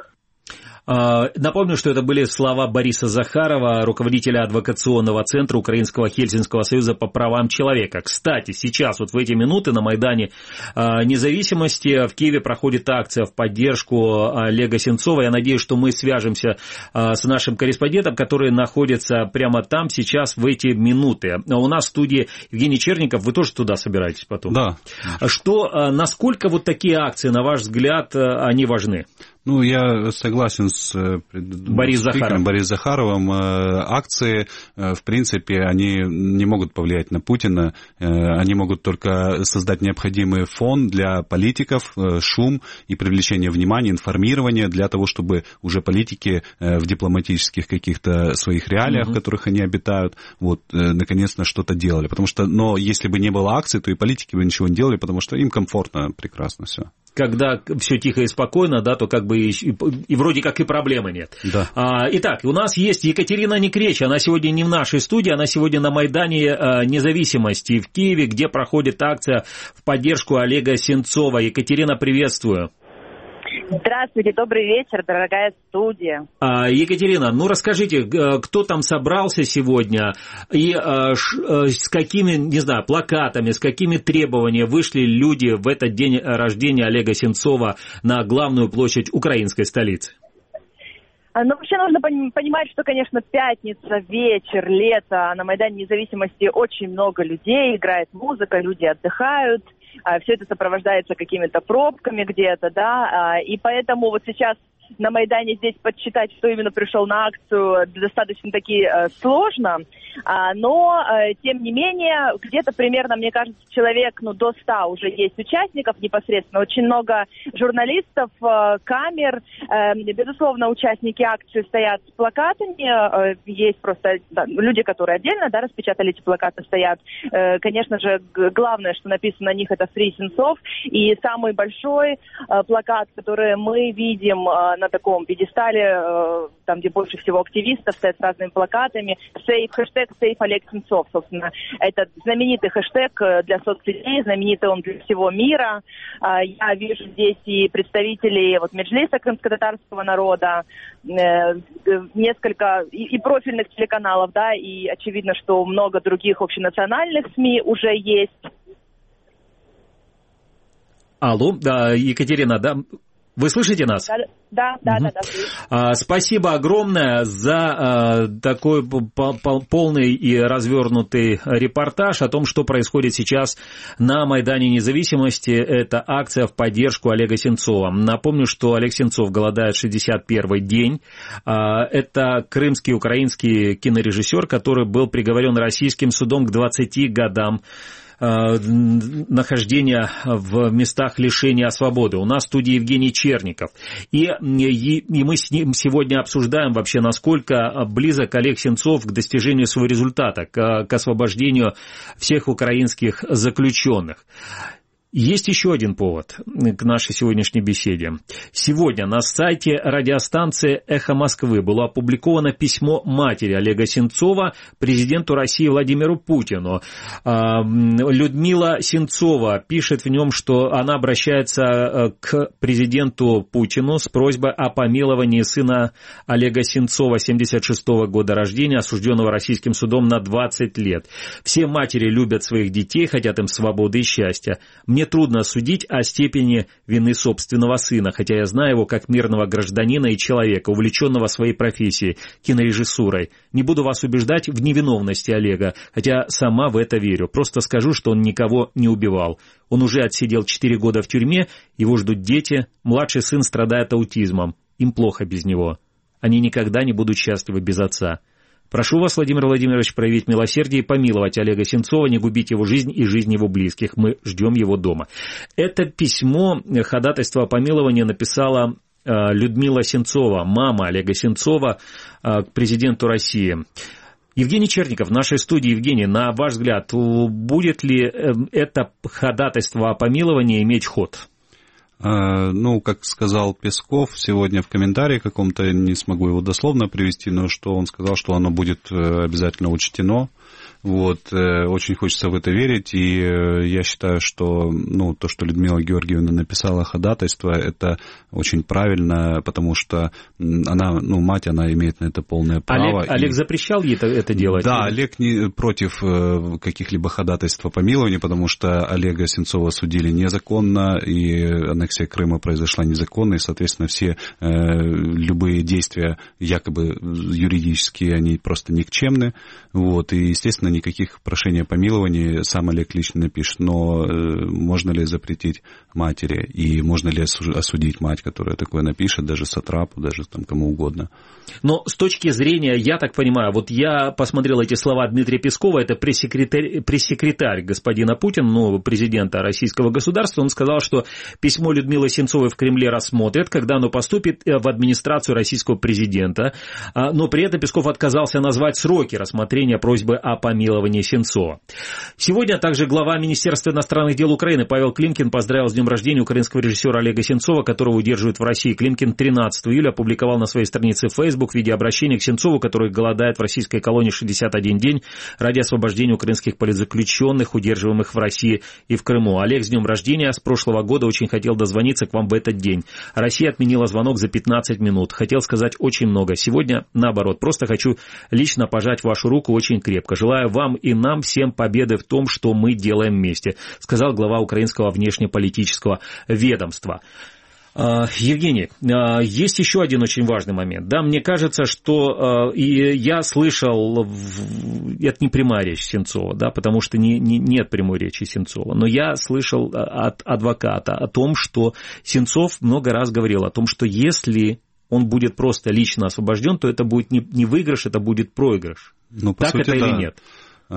Напомню, что это были слова Бориса Захарова, руководителя адвокационного центра Украинского Хельсинского союза по правам человека. Кстати, сейчас, вот в эти минуты на Майдане Независимости в Киеве проходит акция в поддержку Олега Сенцова. Я надеюсь, что мы свяжемся с нашим корреспондентом, который находится прямо там сейчас в эти минуты. У нас в студии Евгений Черников. Вы тоже туда собираетесь потом? Да. Что, насколько вот такие акции, на ваш взгляд, они важны? Ну, я согласен с Борис Захаров. Борис Захаровым. Акции, в принципе, они не могут повлиять на Путина. Они могут только создать необходимый фон для политиков, шум и привлечение внимания, информирование для того, чтобы уже политики в дипломатических каких-то своих реалиях, mm-hmm. в которых они обитают, вот, наконец-то что-то делали. Потому что, но если бы не было акций, то и политики бы ничего не делали, потому что им комфортно, прекрасно все. Когда все тихо и спокойно, да, то как бы и, и, и вроде как и проблемы нет. Да. А, итак, у нас есть Екатерина Некреч, она сегодня не в нашей студии, она сегодня на Майдане а, Независимости в Киеве, где проходит акция в поддержку Олега Сенцова. Екатерина, приветствую. Здравствуйте, добрый вечер, дорогая студия. А, Екатерина, ну расскажите, кто там собрался сегодня и а, ш, с какими, не знаю, плакатами, с какими требованиями вышли люди в этот день рождения Олега Сенцова на главную площадь украинской столицы? Ну, вообще нужно понимать, что, конечно, пятница, вечер, лето, на Майдане Независимости очень много людей, играет музыка, люди отдыхают. Все это сопровождается какими-то пробками где-то, да, и поэтому вот сейчас на Майдане здесь подсчитать, кто именно пришел на акцию, достаточно-таки э, сложно, а, но, э, тем не менее, где-то примерно, мне кажется, человек, ну, до ста уже есть участников непосредственно, очень много журналистов, э, камер, э, безусловно, участники акции стоят с плакатами, э, есть просто да, люди, которые отдельно, да, распечатали эти плакаты, стоят, э, конечно же, г- главное, что написано на них, это «Free Сенцов», и самый большой э, плакат, который мы видим э, на таком пьедестале, там, где больше всего активистов стоят с разными плакатами. Сейф, хэштег «Сейф Олег Сенцов», собственно. Это знаменитый хэштег для соцсетей, знаменитый он для всего мира. Я вижу здесь и представителей вот, Меджлиса крымско-татарского народа, несколько и, и профильных телеканалов, да, и очевидно, что много других общенациональных СМИ уже есть. Алло, да, Екатерина, да? Вы слышите нас? Да, да, угу. да, да. А, спасибо огромное за а, такой полный и развернутый репортаж о том, что происходит сейчас на Майдане Независимости. Это акция в поддержку Олега Сенцова. Напомню, что Олег Сенцов голодает шестьдесят первый день. А, это крымский украинский кинорежиссер, который был приговорен российским судом к двадцати годам нахождения в местах лишения свободы. У нас в студии Евгений Черников. И, и, и мы с ним сегодня обсуждаем вообще, насколько близок Олег Сенцов к достижению своего результата, к, к освобождению всех украинских заключенных. Есть еще один повод к нашей сегодняшней беседе. Сегодня на сайте радиостанции «Эхо Москвы» было опубликовано письмо матери Олега Сенцова президенту России Владимиру Путину. Людмила Сенцова пишет в нем, что она обращается к президенту Путину с просьбой о помиловании сына Олега Сенцова, семьдесят шестого года рождения, осужденного российским судом на двадцать лет. Все матери любят своих детей, хотят им свободы и счастья. Мне мне трудно судить о степени вины собственного сына, хотя я знаю его как мирного гражданина и человека, увлеченного своей профессией, кинорежиссурой. Не буду вас убеждать в невиновности Олега, хотя сама в это верю. Просто скажу, что он никого не убивал. Он уже отсидел четыре года в тюрьме, его ждут дети, младший сын страдает аутизмом. Им плохо без него. Они никогда не будут счастливы без отца. Прошу вас, Владимир Владимирович, проявить милосердие и помиловать Олега Сенцова, не губить его жизнь и жизнь его близких. Мы ждем его дома. Это письмо ходатайства о помиловании написала Людмила Сенцова, мама Олега Сенцова, к президенту России. Евгений Черников в нашей студии. Евгений, на ваш взгляд, будет ли это ходатайство о помиловании иметь ход? Ну, как сказал Песков сегодня в комментарии каком-то, не смогу его дословно привести, но что он сказал, что оно будет обязательно учтено. Вот, очень хочется в это верить, и я считаю, что ну, то, что Людмила Георгиевна написала ходатайство, это очень правильно, потому что она, ну, мать, она имеет на это полное право. Олег, и... Олег запрещал ей это, это делать? Да, Олег не против каких-либо ходатайств о помиловании, потому что Олега Сенцова судили незаконно, и аннексия Крыма произошла незаконно, и, соответственно, все э, любые действия якобы юридические, они просто никчемны, вот, и, естественно, никаких прошений о помиловании сам Олег лично напишет, но э, можно ли запретить матери, и можно ли осудить мать, которая такое напишет, даже сатрапу, даже там кому угодно. Но с точки зрения, я так понимаю, вот я посмотрел эти слова Дмитрия Пескова, это пресс-секретарь, пресс-секретарь господина Путина, нового президента российского государства, он сказал, что письмо Людмилы Сенцовой в Кремле рассмотрят, когда оно поступит в администрацию российского президента, но при этом Песков отказался назвать сроки рассмотрения просьбы о помиловании Сенцова. Сегодня также глава Министерства иностранных дел Украины Павел Климкин поздравил с днем рождения украинского режиссера Олега Сенцова, которого удерживают в России. Климкин тринадцатого июля опубликовал на своей странице Facebook видеообращение к Сенцову, который голодает в российской колонии шестьдесят один день ради освобождения украинских политзаключенных, удерживаемых в России и в Крыму. Олег, с днем рождения, с прошлого года очень хотел дозвониться к вам в этот день. Россия отменила звонок за пятнадцать минут. Хотел сказать очень много. Сегодня, наоборот, просто хочу лично пожать вашу руку очень крепко. Желаю вам и нам всем победы в том, что мы делаем вместе, сказал глава украинского внешнеполитического ведомства. Евгений, есть еще один очень важный момент. Да, мне кажется, что и я слышал, это не прямая речь Сенцова, да, потому что не, не, нет прямой речи Сенцова, но я слышал от адвоката о том, что Сенцов много раз говорил о том, что если он будет просто лично освобожден, то это будет не, не выигрыш, это будет проигрыш. Ну, по так сути, это да. или нет?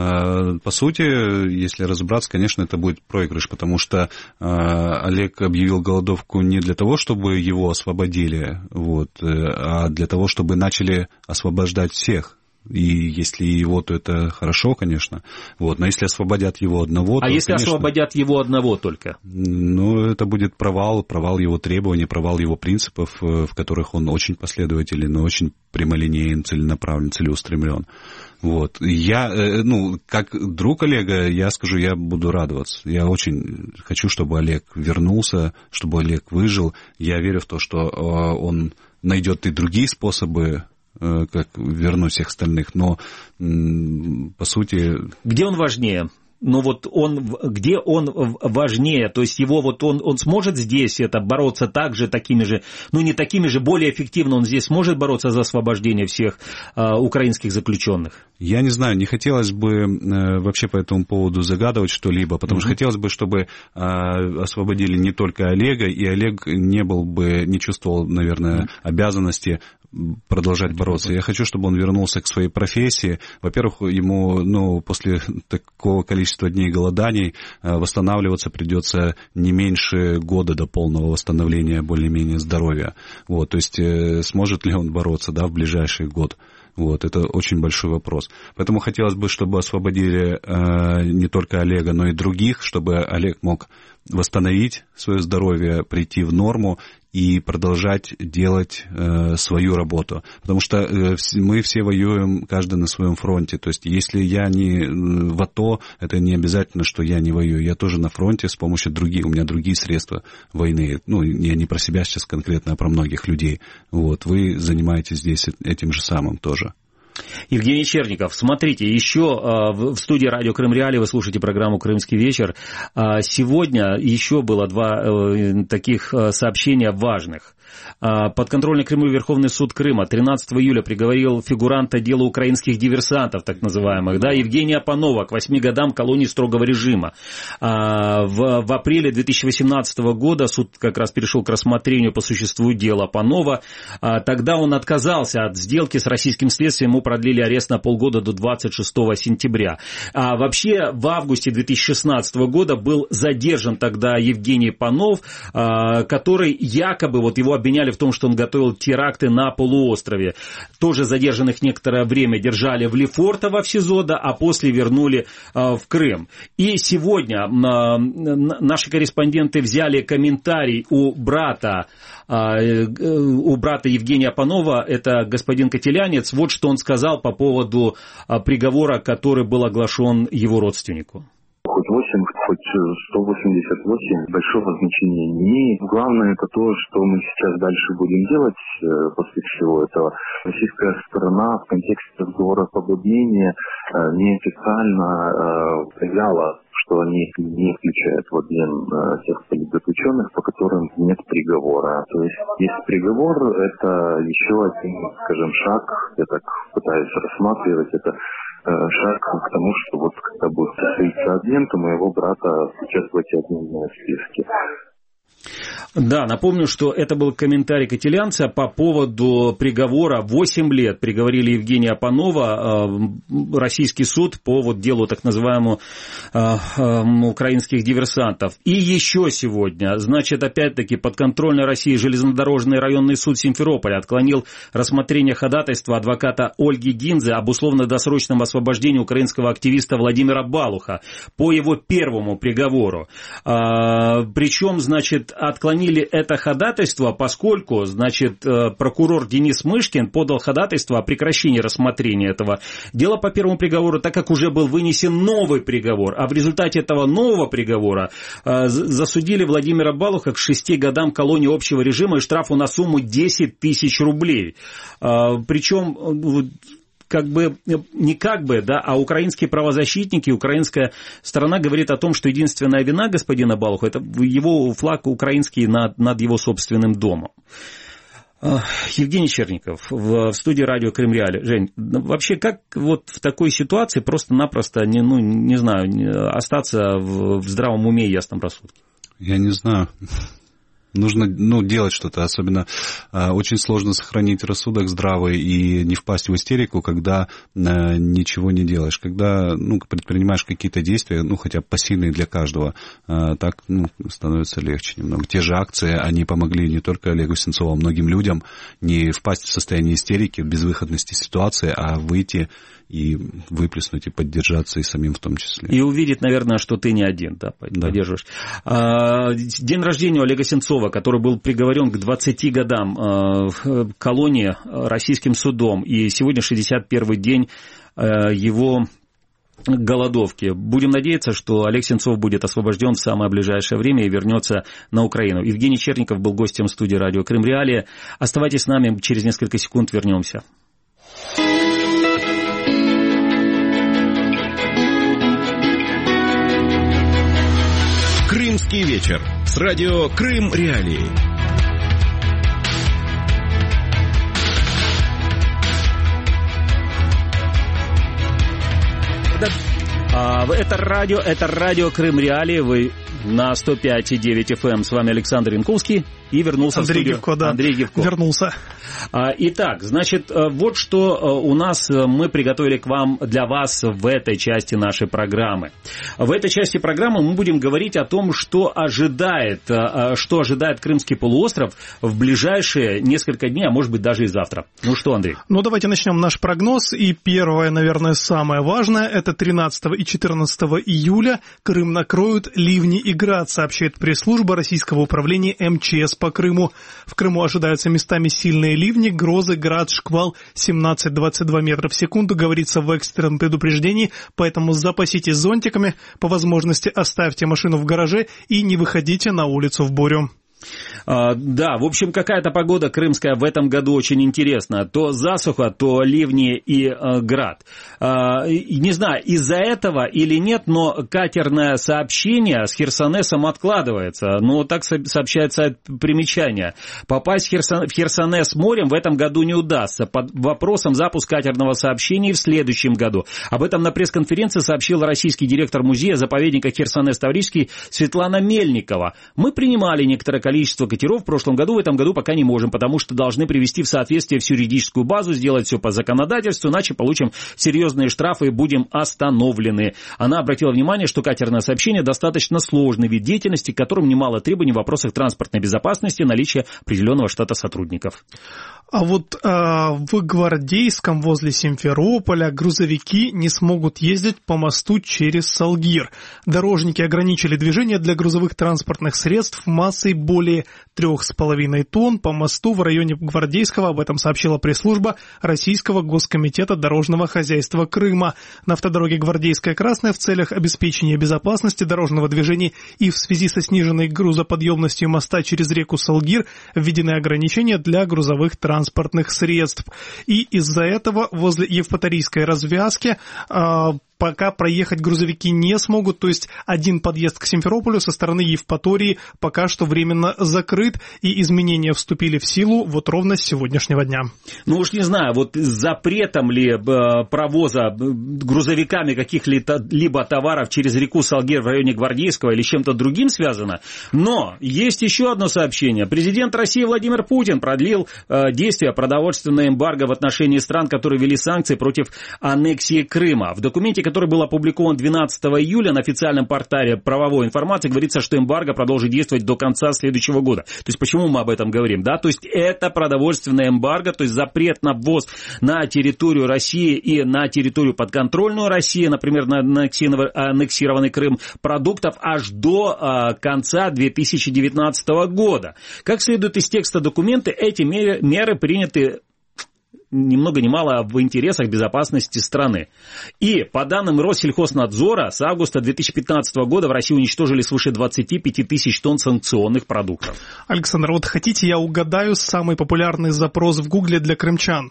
По сути, если разобраться, конечно, это будет проигрыш, потому что Олег объявил голодовку не для того, чтобы его освободили, вот, а для того, чтобы начали освобождать всех. И если его, то это хорошо, конечно. Вот. Но если освободят его одного, а то, если конечно, освободят его одного только? Ну, это будет провал, провал его требований, провал его принципов, в которых он очень последователен, но очень прямолинеен, целенаправлен, целеустремлен. Вот. Я, ну, как друг Олега, я скажу, я буду радоваться. Я очень хочу, чтобы Олег вернулся, чтобы Олег выжил. Я верю в то, что он найдет и другие способы, как вернуть всех остальных, но по сути... Где он важнее? Ну вот он, где он важнее, то есть его вот он, он сможет здесь это бороться так же, такими же, ну не такими же, более эффективно он здесь сможет бороться за освобождение всех э, украинских заключенных? Я не знаю, не хотелось бы э, вообще по этому поводу загадывать что-либо, потому mm-hmm. что хотелось бы, чтобы э, освободили не только Олега, и Олег не был бы, не чувствовал, наверное, mm-hmm. обязанности продолжать бороться. Я хочу, чтобы он вернулся к своей профессии. Во-первых, ему, ну, после такого количества дней голоданий восстанавливаться придется не меньше года до полного восстановления более-менее здоровья. Вот, то есть сможет ли он бороться, да, в ближайший год? Вот, это очень большой вопрос. Поэтому хотелось бы, чтобы освободили э, не только Олега, но и других, чтобы Олег мог восстановить свое здоровье, прийти в норму и продолжать делать э, свою работу. Потому что э, мы все воюем, каждый на своем фронте. То есть если я не в АТО, это не обязательно, что я не воюю. Я тоже на фронте с помощью других, у меня другие средства войны. Ну, я не про себя сейчас конкретно, а про многих людей. Вот, вы занимаетесь здесь этим же самым тоже. Евгений Черников, смотрите, еще в студии радио Крым Реалии вы слушаете программу «Крымский вечер». Сегодня еще было два таких сообщения важных. Подконтрольный Кремлю Верховный суд Крыма тринадцатого июля приговорил фигуранта дела украинских диверсантов, так называемых, да, Евгения Панова к восьми годам колонии строгого режима. В, в апреле две тысячи восемнадцатого года суд как раз перешел к рассмотрению по существу дела Панова. Тогда он отказался от сделки с российским следствием, ему продлили арест на полгода до двадцать шестого сентября. А вообще в августе две тысячи шестнадцатого года был задержан тогда Евгений Панов, который якобы, вот его обвиняли в том, что он готовил теракты на полуострове. Тоже задержанных некоторое время держали в Лефортово в СИЗО, да, а после вернули э, в Крым. И сегодня э, наши корреспонденты взяли комментарий у брата, э, у брата Евгения Панова, это господин Котелянец. Вот что он сказал по поводу э, приговора, который был оглашен его родственнику. Хоть восемь, хоть сто восемьдесят восемь, большого значения не имеет. Главное это то, что мы сейчас дальше будем делать э, после всего этого. Российская сторона в контексте разговора побледнения э, неофициально э, заявила, что они не включают в обмен э, тех политзаключенных, по которым нет приговора. То есть есть приговор, это еще один, скажем, шаг, я так пытаюсь рассматривать это, шаг к тому, что вот когда будет состоится обмен, то моего брата участвовать в обменном списке. Да, напомню, что это был комментарий Котелянца по поводу приговора. восемь лет приговорили Евгения Панова, российский суд, по вот делу так называемому украинских диверсантов. И еще сегодня, значит, опять-таки, подконтрольный России железнодорожный районный суд Симферополя отклонил рассмотрение ходатайства адвоката Ольги Гинзы об условно-досрочном освобождении украинского активиста Владимира Балуха по его первому приговору. Причем, значит, отклонили это ходатайство, поскольку, значит, прокурор Денис Мышкин подал ходатайство о прекращении рассмотрения этого дела по первому приговору, так как уже был вынесен новый приговор. А в результате этого нового приговора засудили Владимира Балуха к шести годам колонии общего режима и штрафу на сумму десять тысяч рублей. Причем как бы, не как бы, да, а украинские правозащитники, украинская сторона говорит о том, что единственная вина господина Балуха — это его флаг украинский над, над его собственным домом. Евгений Черников в студии радио Крым Реалии. Жень, вообще как вот в такой ситуации просто-напросто, не, ну, не знаю, остаться в, в здравом уме и ясном рассудке? Я не знаю. Нужно, ну, делать что-то, особенно э, очень сложно сохранить рассудок здравый и не впасть в истерику, когда э, ничего не делаешь, когда, ну, предпринимаешь какие-то действия, ну, хотя бы пассивные для каждого, э, так, ну, становится легче немного. Те же акции, они помогли не только Олегу Сенцову, а многим людям не впасть в состояние истерики, безвыходности ситуации, а выйти и выплеснуть, и поддержаться, и самим в том числе. И увидеть, наверное, что ты не один, да, поддерживаешь. Да. День рождения у Олега Сенцова, который был приговорен к двадцати годам в колонии российским судом, и сегодня шестьдесят первый день его голодовки. Будем надеяться, что Олег Сенцов будет освобожден в самое ближайшее время и вернется на Украину. Евгений Черников был гостем студии радио Крым Реалии. Оставайтесь с нами, через несколько секунд вернемся. Крымский вечер с радио Крым Реалии. Это радио, это радио Крым Реалии. Вы на сто пять и девять эф эм. С вами Александр Янковский. И вернулся Андрей в студию. Гевко, да. Андрей Гевко. Вернулся. Итак, значит, вот что у нас мы приготовили к вам, для вас в этой части нашей программы. В этой части программы мы будем говорить о том, что ожидает, что ожидает Крымский полуостров в ближайшие несколько дней, а может быть даже и завтра. Ну что, Андрей? Ну давайте начнем наш прогноз. И первое, наверное, самое важное, это тринадцатого и четырнадцатого июля Крым накроют ливни и град, сообщает пресс-служба Российского управления эм че эс по Крыму. В Крыму ожидаются местами сильные ливни, грозы, град, шквал семнадцать - двадцать два метра в секунду, говорится в экстренном предупреждении, поэтому запаситесь зонтиками, по возможности оставьте машину в гараже и не выходите на улицу в бурю. Да, в общем, какая-то погода крымская в этом году очень интересна. То засуха, то ливни и э, град. Э, не знаю, из-за этого или нет, но катерное сообщение с Херсонесом откладывается. Ну, так сообщается примечание. Попасть в, Херсон, в Херсонес морем в этом году не удастся. Под вопросом запуск катерного сообщения в следующем году. Об этом на пресс-конференции сообщил российский директор музея-заповедника Херсонес-Таврический Светлана Мельникова. Мы принимали некоторое количество катеров в прошлом году, в этом году пока не можем, потому что должны привести в соответствие всю юридическую базу, сделать все по законодательству, иначе получим серьезные штрафы и будем остановлены. Она обратила внимание, что катерное сообщение достаточно сложный вид деятельности, к которому немало требований в вопросах транспортной безопасности, наличия определенного штата сотрудников. А вот э, в Гвардейском возле Симферополя грузовики не смогут ездить по мосту через Салгир. Дорожники ограничили движение для грузовых транспортных средств массой более трех с половиной тонн по мосту в районе Гвардейского. Об этом сообщила пресс-служба Российского госкомитета дорожного хозяйства Крыма. На автодороге Гвардейская-Красная в целях обеспечения безопасности дорожного движения и в связи со сниженной грузоподъемностью моста через реку Салгир введены ограничения для грузовых транспортных транспортных средств. И из-за этого возле Евпаторийской развязки э, пока проехать грузовики не смогут, то есть один подъезд к Симферополю со стороны Евпатории пока что временно закрыт, и изменения вступили в силу вот ровно с сегодняшнего дня. Ну уж не знаю, вот с запретом ли э, провоза грузовиками каких-либо товаров через реку Салгир в районе Гвардейского или чем-то другим связано, но есть еще одно сообщение. Президент России Владимир Путин продлил э, действие продовольственного эмбарго в отношении стран, которые ввели санкции против аннексии Крыма. В документе, который был опубликован двенадцатого июля на официальном портале правовой информации, говорится, что эмбарго продолжит действовать до конца следующего года. То есть почему мы об этом говорим? Да? То есть это продовольственное эмбарго, то есть запрет на ввоз на территорию России и на территорию подконтрольную России, например, на аннексированный Крым, продуктов аж до а, конца две тысячи девятнадцатого года. Как следует из текста документа, эти меры, меры приняты ни много ни мало в интересах безопасности страны. И по данным Россельхознадзора, с августа две тысячи пятнадцатого года в России уничтожили свыше двадцать пять тысяч тонн санкционных продуктов. Александр, вот хотите, я угадаю самый популярный запрос в Гугле для крымчан?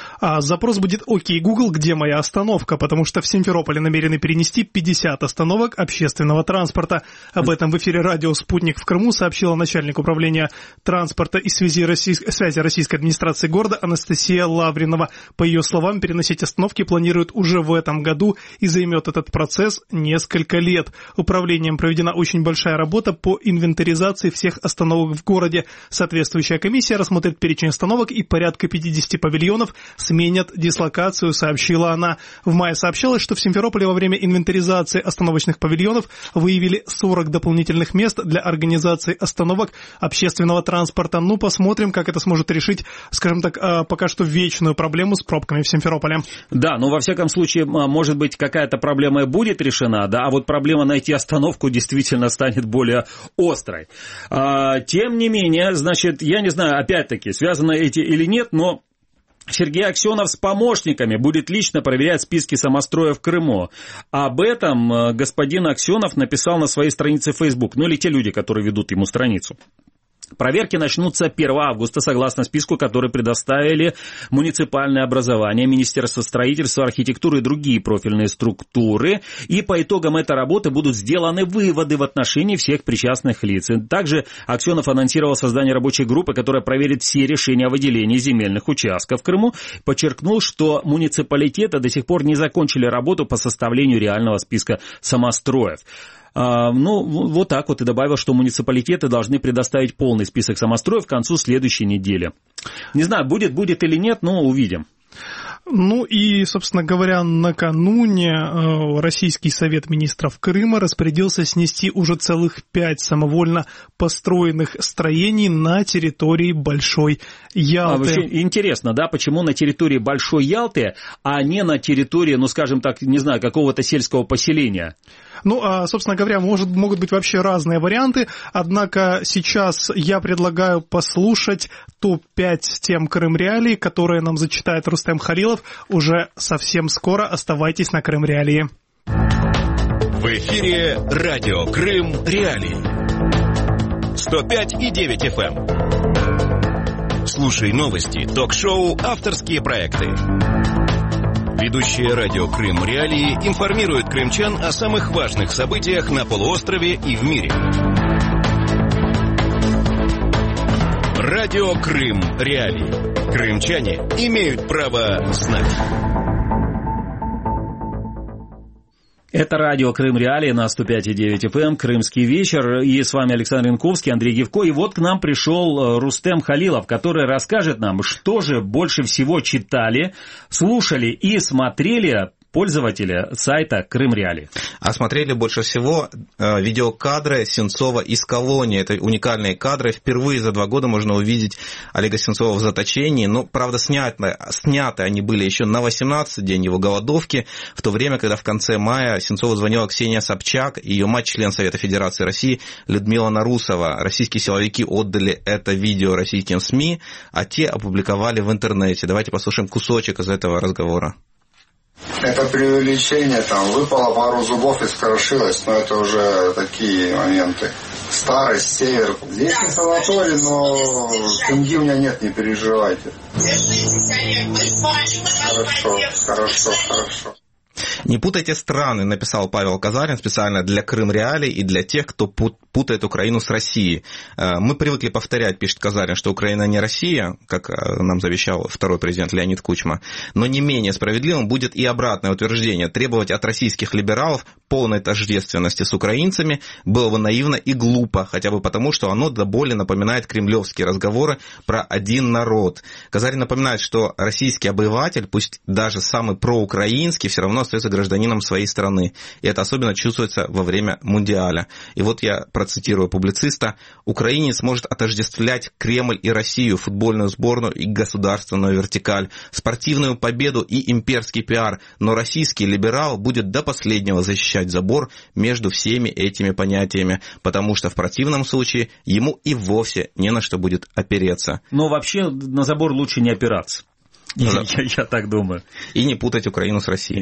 А запрос будет «Окей, Google, где моя остановка?», потому что в Симферополе намерены перенести пятьдесят остановок общественного транспорта. Об этом в эфире радио «Спутник» в Крыму сообщила начальник управления транспорта и связи, российской, связи российской администрации города Анастасия Лавринова. По ее словам, переносить остановки планируют уже в этом году, и займет этот процесс несколько лет. Управлением проведена очень большая работа по инвентаризации всех остановок в городе. Соответствующая комиссия рассмотрит перечень остановок, и порядка пятьдесят павильонов сменят дислокацию, сообщила она. В мае сообщалось, что в Симферополе во время инвентаризации остановочных павильонов выявили сорок дополнительных мест для организации остановок общественного транспорта. Ну, посмотрим, как это сможет решить, скажем так, пока что вечную проблему с пробками в Симферополе. Да, ну, во всяком случае, может быть, какая-то проблема будет решена, да, а вот проблема найти остановку действительно станет более острой. Тем не менее, значит, я не знаю, опять-таки, связаны эти или нет, но Сергей Аксенов с помощниками будет лично проверять списки самостроя в Крыму. Об этом господин Аксенов написал на своей странице в Facebook, ну или те люди, которые ведут ему страницу. Проверки начнутся первого августа, согласно списку, который предоставили муниципальное образование, Министерство строительства, архитектуры и другие профильные структуры. И по итогам этой работы будут сделаны выводы в отношении всех причастных лиц. Также Аксенов анонсировал создание рабочей группы, которая проверит все решения о выделении земельных участков в Крыму. Подчеркнул, что муниципалитеты до сих пор не закончили работу по составлению реального списка самостроев. А, ну, вот так вот, и добавил, что муниципалитеты должны предоставить полный список самостроев к концу следующей недели. Не знаю, будет, будет или нет, но увидим. Ну и, собственно говоря, накануне Российский совет министров Крыма распорядился снести уже целых пять самовольно построенных строений на территории Большой Ялты. А, вообще интересно, да, почему на территории Большой Ялты, а не на территории, ну, скажем так, не знаю, какого-то сельского поселения? Ну, а, собственно говоря, может, могут быть вообще разные варианты, однако сейчас я предлагаю послушать топ пять тем Крым-реалий, которые нам зачитает Рустем Халилов уже совсем скоро. Оставайтесь на Крым-реалии. В эфире радио Крым-реалии. сто пять и девять эф эм. Слушай новости, ток-шоу, авторские проекты. Ведущие радио «Крым Реалии» информируют крымчан о самых важных событиях на полуострове и в мире. Радио «Крым Реалии». Крымчане имеют право знать. Это радио «Крым Реалии» на сто пять и девять эф эм, «Крымский вечер». И с вами Александр Янковский, Андрей Гевко. И вот к нам пришел Рустем Халилов, который расскажет нам, что же больше всего читали, слушали и смотрели пользователи сайта «Крым Реалии». А смотрели больше всего э, видеокадры Сенцова из колонии. Это уникальные кадры. Впервые за два года можно увидеть Олега Сенцова в заточении. Но, правда, сняты, сняты они были еще на восемнадцатый день его голодовки, в то время, когда в конце мая Сенцову звонила Ксения Собчак, ее мать, член Совета Федерации России, Людмила Нарусова. Российские силовики отдали это видео российским СМИ, а те опубликовали в интернете. Давайте послушаем кусочек из этого разговора. Это преувеличение, там, выпало пару зубов и скрошилось, но это уже такие моменты. Старость, север. Здесь не санаторий, но семьи у меня нет, не переживайте. Хорошо, хорошо, хорошо. Не путайте страны, написал Павел Казарин специально для Крым Реалий и для тех, кто путает Украину с Россией. Мы привыкли повторять, пишет Казарин, что Украина не Россия, как нам завещал второй президент Леонид Кучма, но не менее справедливым будет и обратное утверждение. Требовать от российских либералов полной тождественности с украинцами было бы наивно и глупо, хотя бы потому, что оно до боли напоминает кремлевские разговоры про один народ. Казарин напоминает, что российский обыватель, пусть даже самый проукраинский, все равно остается гражданином своей страны. И это особенно чувствуется во время Мундиаля. И вот я процитирую публициста. «Украинец может отождествлять Кремль и Россию, футбольную сборную и государственную вертикаль, спортивную победу и имперский пиар, но российский либерал будет до последнего защищать забор между всеми этими понятиями, потому что в противном случае ему и вовсе не на что будет опереться». Но вообще на забор лучше не опираться. Я, я, я так думаю. И не путать Украину с Россией.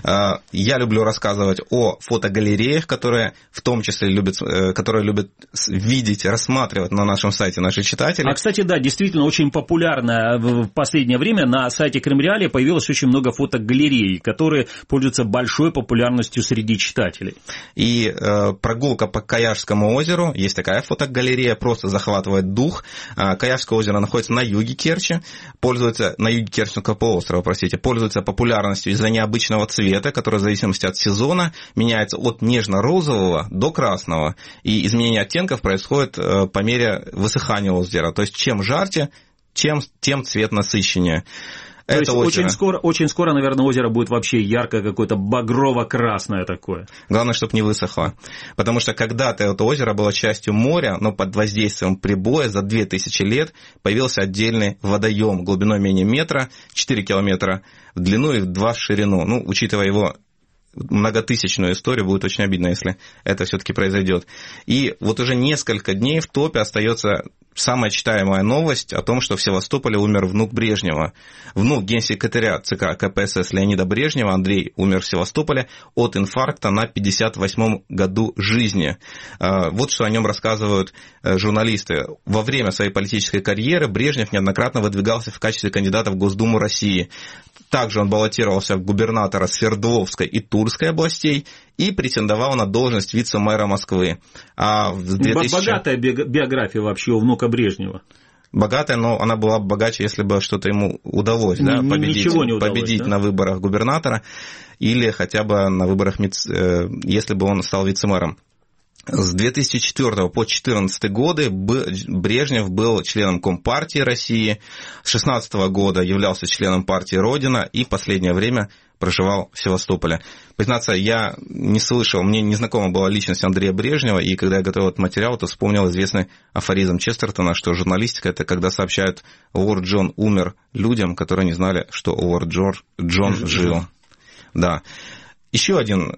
Я люблю рассказывать о фотогалереях, которые в том числе любят, которые любят видеть, рассматривать на нашем сайте наши читатели. А, кстати, да, действительно очень популярно в последнее время на сайте Крым Реалии появилось очень много фотогалерей, которые пользуются большой популярностью среди читателей. И э, прогулка по Каяжскому озеру, есть такая фотогалерея, просто захватывает дух. Каяжское озеро находится на юге Керчи, пользуется на юге Керченского полуострова, простите, пользуется популярностью из-за необычного цвета, который в зависимости от сезона меняется от нежно-розового до красного. И изменение оттенков происходит по мере высыхания озера. То есть чем жарче, чем, тем цвет насыщеннее. То это есть очень скоро, очень скоро, наверное, озеро будет вообще яркое, какое-то багрово-красное такое. Главное, чтобы не высохло. Потому что когда-то это озеро было частью моря, но под воздействием прибоя за две тысячи лет появился отдельный водоем глубиной менее метра, четыре километра в длину и два в ширину. Ну, учитывая его многотысячную историю, будет очень обидно, если это все-таки произойдет. И вот уже несколько дней в топе остается самая читаемая новость о том, что в Севастополе умер внук Брежнева. Внук генсекретаря ЦК КПСС Леонида Брежнева, Андрей, умер в Севастополе от инфаркта на пятьдесят восьмом году жизни. Вот что о нем рассказывают журналисты. Во время своей политической карьеры Брежнев неоднократно выдвигался в качестве кандидата в Госдуму России. Также он баллотировался в губернатора Свердловской и Тульской областей и претендовал на должность вице-мэра Москвы. А в двухтысячном... Богатая биография вообще у внука Брежнева. Богатая, но она была бы богаче, если бы что-то ему удалось, Н- да, победить, ничего не удалось, победить да? на выборах губернатора или хотя бы на выборах, если бы он стал вице-мэром. С две тысячи четвёртого по две тысячи четырнадцатый годы Брежнев был членом Компартии России, с две тысячи шестнадцатого года являлся членом партии Родина и в последнее время проживал в Севастополе. Признаться, я не слышал, мне не знакома была личность Андрея Брежнева, и когда я готовил этот материал, то вспомнил известный афоризм Честертона, что журналистика – это когда сообщают «Лорд Джон умер» людям, которые не знали, что Лорд Джордж, Джон жил. Да. Еще один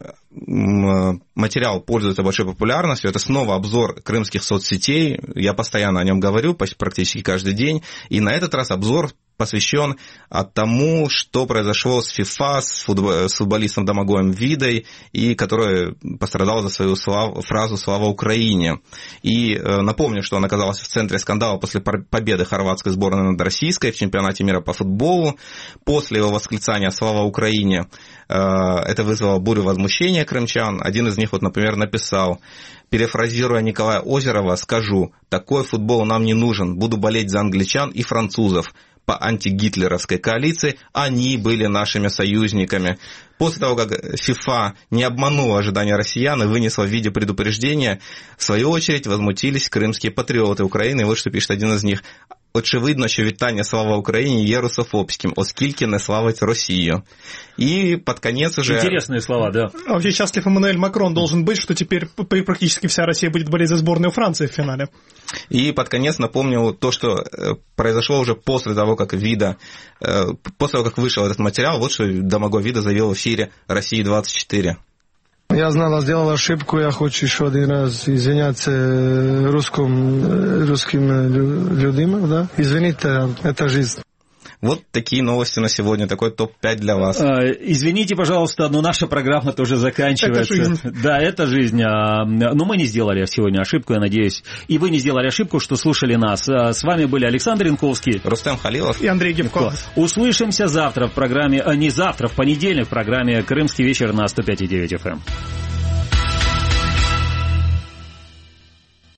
материал пользуется большой популярностью. Это снова обзор крымских соцсетей. Я постоянно о нем говорю, практически каждый день. И на этот раз обзор посвящен тому, что произошло с ФИФА, с, футбол, с футболистом Домагоем Видой, и который пострадал за свою славу, фразу «Слава Украине». И напомню, что он оказался в центре скандала после победы хорватской сборной над российской в чемпионате мира по футболу. После его восклицания «Слава Украине» это вызвало бурю возмущения крымчан. Один из них, вот, например, написал: перефразируя Николая Озерова, скажу: такой футбол нам не нужен, буду болеть за англичан и французов. По антигитлеровской коалиции они были нашими союзниками. После того, как ФИФА не обманула ожидания россиян и вынесла в виде предупреждения, в свою очередь возмутились крымские патриоты України. И вот что пишет один из них: очевидно, що вітання «Слава Україні» є русофобським, оскільки не славить Росію. И под конец уже... Интересные слова, да. А вообще счастлив Эммануэль Макрон должен быть, что теперь практически вся Россия будет болеть за сборную Франции в финале. И под конец напомнил то, что произошло уже после того, как Вида, после того, как вышел этот материал, вот что Домагой Вида заявил в эфире России двадцать четыре. Я знала, сделала ошибку, я хочу еще один раз извиняться русским, русским людям, да? Извините, это жизнь. Вот такие новости на сегодня, такой топ пять для вас. Извините, пожалуйста, но наша программа тоже заканчивается. Это жизнь. Да, это жизнь. Но мы не сделали сегодня ошибку, я надеюсь. И вы не сделали ошибку, что слушали нас. С вами были Александр Янковский, Рустем Халилов и Андрей Гибко. Услышимся завтра в программе, а не завтра, в понедельник в программе «Крымский вечер» на сто пять и девять эф эм.